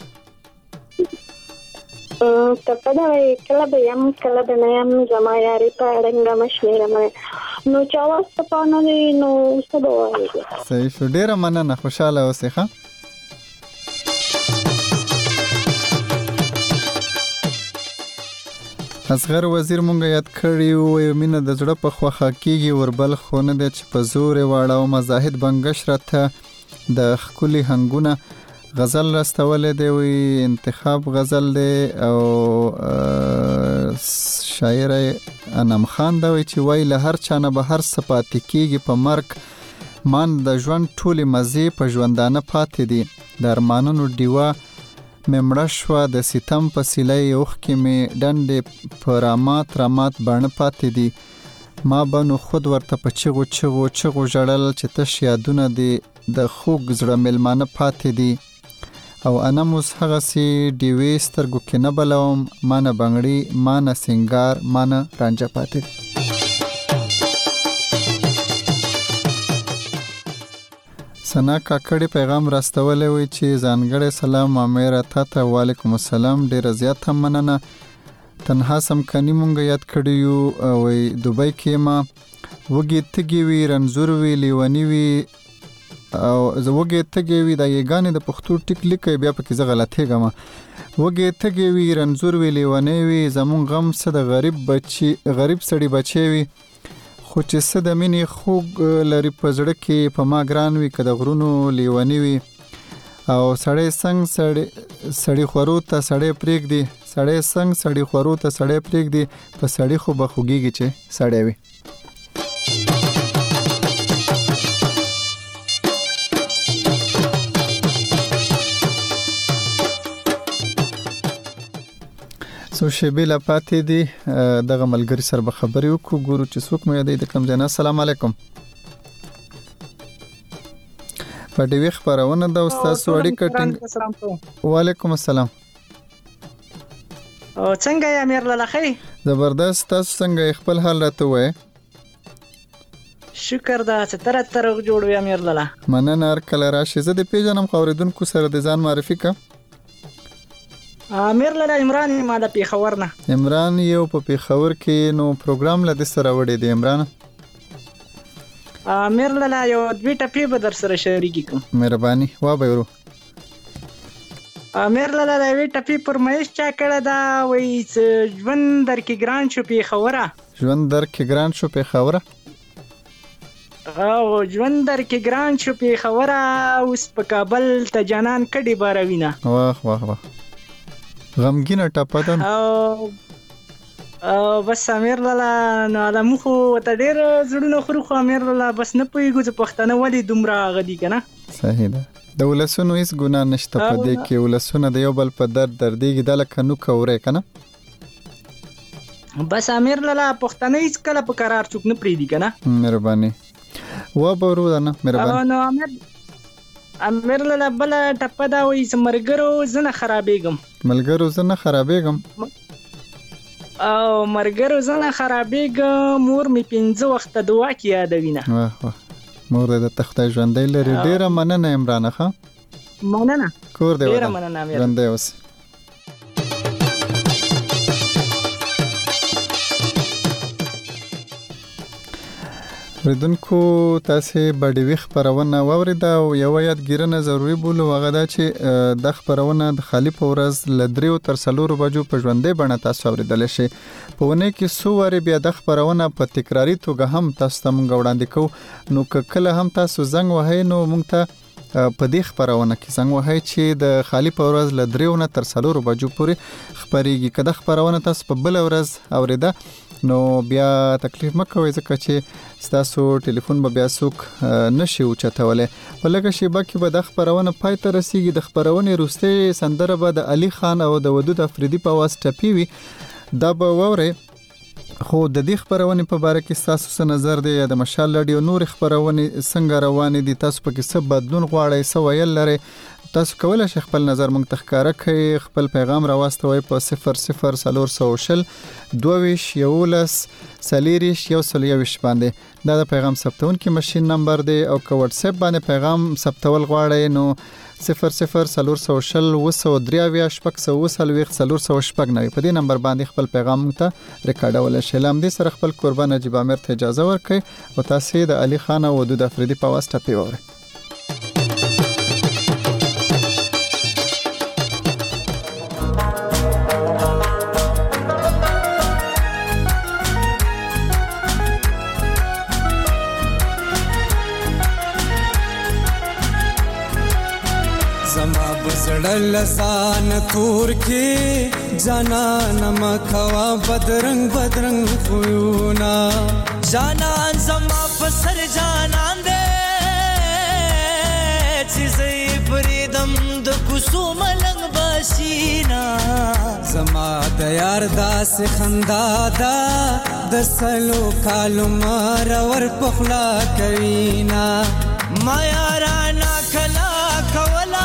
ته په دغه کله به یم کله به نه یم زما یاري په ړنګه مه شمېره نو چې اواز صفا نه دی نو څه به وایې صحیح شو. ډېره مننه خوشحاله اوسئ ښه. اصغر وزیر مونږ یاد کړی و مینه د زړه په خوخه کېږي وربل خو نه دی چې په زور یې واړوم. زاهد بنګش راته د ښکلي هنګونه غزل راستولی دی وی انتخاب غزل دی او شاعر انم خان دا وی چې وای له هر چا نه به هر څه پاتې کېږي په مرګ مان د ژوند ټولې مزې په ژوندانه پاتې دي د ارمانونو ډیوه مې مړه شوه د ستم په سیلۍ اوښکې مې ډنډې په رامات رامات باڼه پاتې دي ما به نو خود ورته په چغو چغو چغو ژړل چې تش یادونه دي د خوږ زړه مېلمانه پاتې دي او انا اوس هغسې ډیوې سترګو کې نه بلوم ما نه بنګړي ما نه سینګار ما نه رانجه پاتې دي. سنا کاکړي پیغام راستولی وی چې ځانګړی سلام مامیره تا ته وعلیکم السلام ډېره زیاته مننه. تنها سمکني مونږ یاد کړي یو وی دوبۍ کې ما وږې تږې وي رنځور وي لیوني وي او زه وږې تږې وي دا یګانې د پښتو ټیک لیکئ بیا پکې زه غلطېږم وږې تږې وي رنځور وي لیونی وي زمونږ غم څه د غریب بچي غریب سړي بچی وي خو چې څه د مینې خوږ لري په زړه کې په ما ګران وي که د غرونو لیوني وي او سړی څنګ سړی سړی خورو ته سړی پرېږدي سړی څنګ سړی خورو ته سړی پرېږدي په سړی خو به خوږېږي چې سړی وي. سو شیبې لا پاتې دي دغه ملګري سره به خبرې وکړو ګورو چې څوک مو یادوي د کوم ځای نه. السلام علیکم. په ډیوي خپرونه ده او ستاسو اړیکه ټینګ. وعلیکم السلام. څنګه یې امیر لاله ښه زبردست تاسو څنګه یې خپل حال راته ووایئ. شکر ده چې ته راته روغ جوړ وې امیر لاله. مننه هر کله راشئ. زه دې پېژنم خو اورېدونکو سره د ځان معرفي کړه. امیر لاله عمران ما د پېښور نه. عمران یو په پېښور کې نو پروګرام له دې سره وړی دی عمران. امیر لاله یو دوی ټپې به در سره شریکې کړم. مهرباني وابه ورو. امیر لاله د یوې ټپې فرمایش چا کړې ده وایي چې ژوند درکې ګران شو پېښوره. ژوند درکې ګران شو پېښوره. او ژوند درکې ګران شو پېښوره اوس په کابل ته جانان کډې باروینه. واه واه واه غمګینه ټپه ده. او بس امیر لاله نو علمو خو ورته ډېر زړونه خورو خو امیر لاله بس نه پوهېږو چې پښتانه ولې دومره هغه دي که نه. صحیح ده. د ولسونو هېڅ ګناه نشته په دې کې. ولسونه د یو بل په درد دردېږي دا لکه نوک اورې که نه. بس امیر لاله پښتانه هېڅ کله په قرار څوک نه پرېږدي که نه. مهرباني وابه ورو ده نه مهرباني. نو امیر امیر لاله بله ټپه دا وایي چې ملګرو زه نه خرابېږم. ملګرو زه نه خرابېږم. او ملګرو زه نه خرابېږم مور مې پنځه وخته دعا کې یادوینه. واه واه مور دې د خدای ژوندی لري. ډېره مننه عمرانه ښه. مننه کور دې ډېره مننه امیر. ژوندی اوسې. اوریدونکو تاسو باندې وی خبرونه واوریدا او یو یادګیرنه ضروری بوله هغه دا چې د خبرونه د خالی پورز لدریو تر سلورو بجو په ژوندې بڼه تاسو اوریدل شي په ونه کې سو وری بیا د خبرونه په تکراری توګه هم تاسو ته مونږ وړاندې کوو نو کله هم تاسو زنګ وهئ نو مونږ ته په دې خبرونه کې څنګه وایي چې د خالی پورز لدریو نه تر سلورو بجو پورې خبريږي کله خبرونه تاسو په بل ورځ اوریدا نو بیا تکلیف مکوئ ځکه چې تاسو ټلیفون به بیا څوک نشي اوچتولې په لږه شیبه کې به د خبرونه پای ته رسیږي د خبرونه روسته سندره به د علي خان او د ودود افریدي په واسطه پیوي دا به وره خو د دې خبرونه په اړه کې تاسو څه نظر دی د مشال رادیو نور خبرونه څنګه روان دي تاسو په کې څه بدلون غواړئ څه ویل لري تاسو کولای شئ خپل نظر مونږ ته ښکارا کړئ خپل پیغام راوستوي په صفر صفر صفر سوشل دویش یولس سلیریش یو سلیوش باندې دا د پیغام ثبتون کې ماشين نمبر دی او که واتس اپ باندې پیغام ثبتول غواړئ نو صفر صفر صفر سوشل وسو دریاویا شپږ سو وسل ویخ صفر سو شپږ نه په دې نمبر باندې خپل پیغام ته ریکارډول شي لام دې سره خپل قربان نجیب امیر ته اجازه ورکړئ او تاسو د علي خان او ودود افریدي په واسطه پیوره لسان تور کې جانا نمکوا بدرنګ بدرنګ خویونا جانان زما پسر جانان دې چې پریدم د کوسوم لنګ بشینا زما د یار داس خندا دا د سلو کالو مار ور پخلا کوینا ما یارانا کلا کولا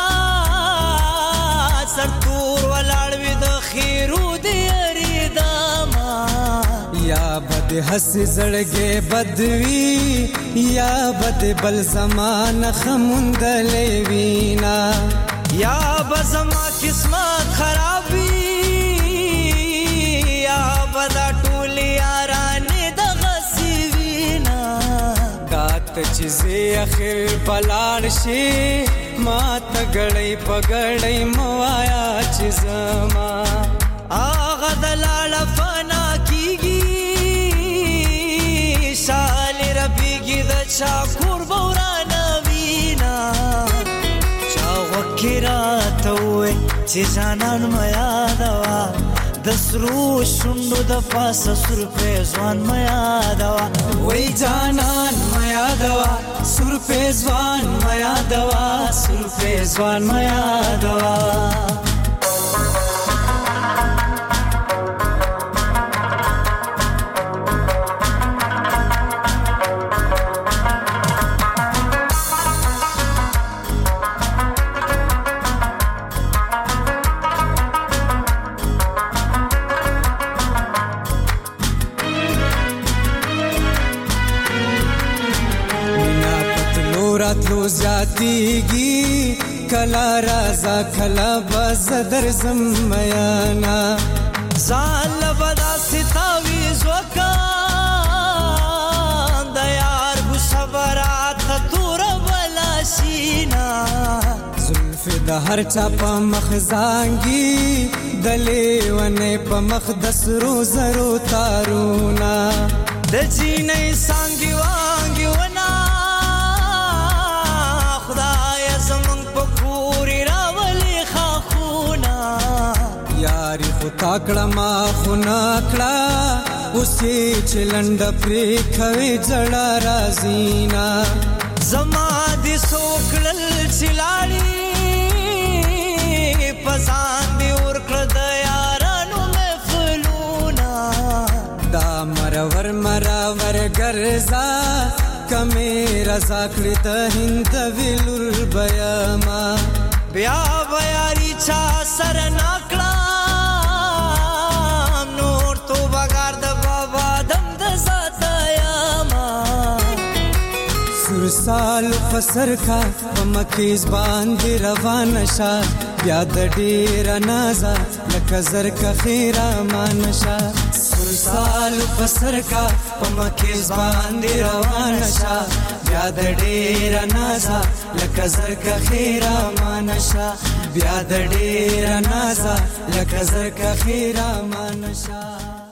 سرتور ولاړوي د خیرو دی اریداما یا بد حس زړګې بدوي یا بد بل زمان خمندلې وینا یا بزما قسمت خرابي یا بد ټول یارانه د غسی وینا کات چې اخر بلال شي ما تګړې پګړې موایا چې زما اغه دلال فنا کیږي شال ربيږي د چا قربان وینا چا وکرات وې چې جانان میا دوا د سرو شوندو د پاسه سر په ځوان میا دوا وای جانان میا دوا سر په ځوان میا دوا سر په ځوان میا دوا راتلو زیاتیږي کلا رازا کلا بزدر زمیانا زال بدا ستاوی زوکان د یار ګو صبرات تور بلاشینا زلف د هر چا په مخ زانګي دلې ونه په مخ د سرو زرو تارونا د جینې سانګي وانګي ونا یاری خو تاکړه ما خو ناکړه اوسې چلند پرې کوي جړه رازینا زما دي سوکړل چلاړي پسان دی ورکړه د یارانو محفلونا دا مرور مرور ګرځا کمه رضا کړې ته هند ویلور بیاما بیا بیاری چا سر ناکړه سال فسر کا مکیز باندې روان شه بیا د ډیر نازا لکه زر کا خیره مان شه سر سال پسر کا پمکیز باندې روان شا بیا د ډیر نازا لکه زرکه خیره مانشا بیا د ډیر نازا لکه زرکه خیره مانشا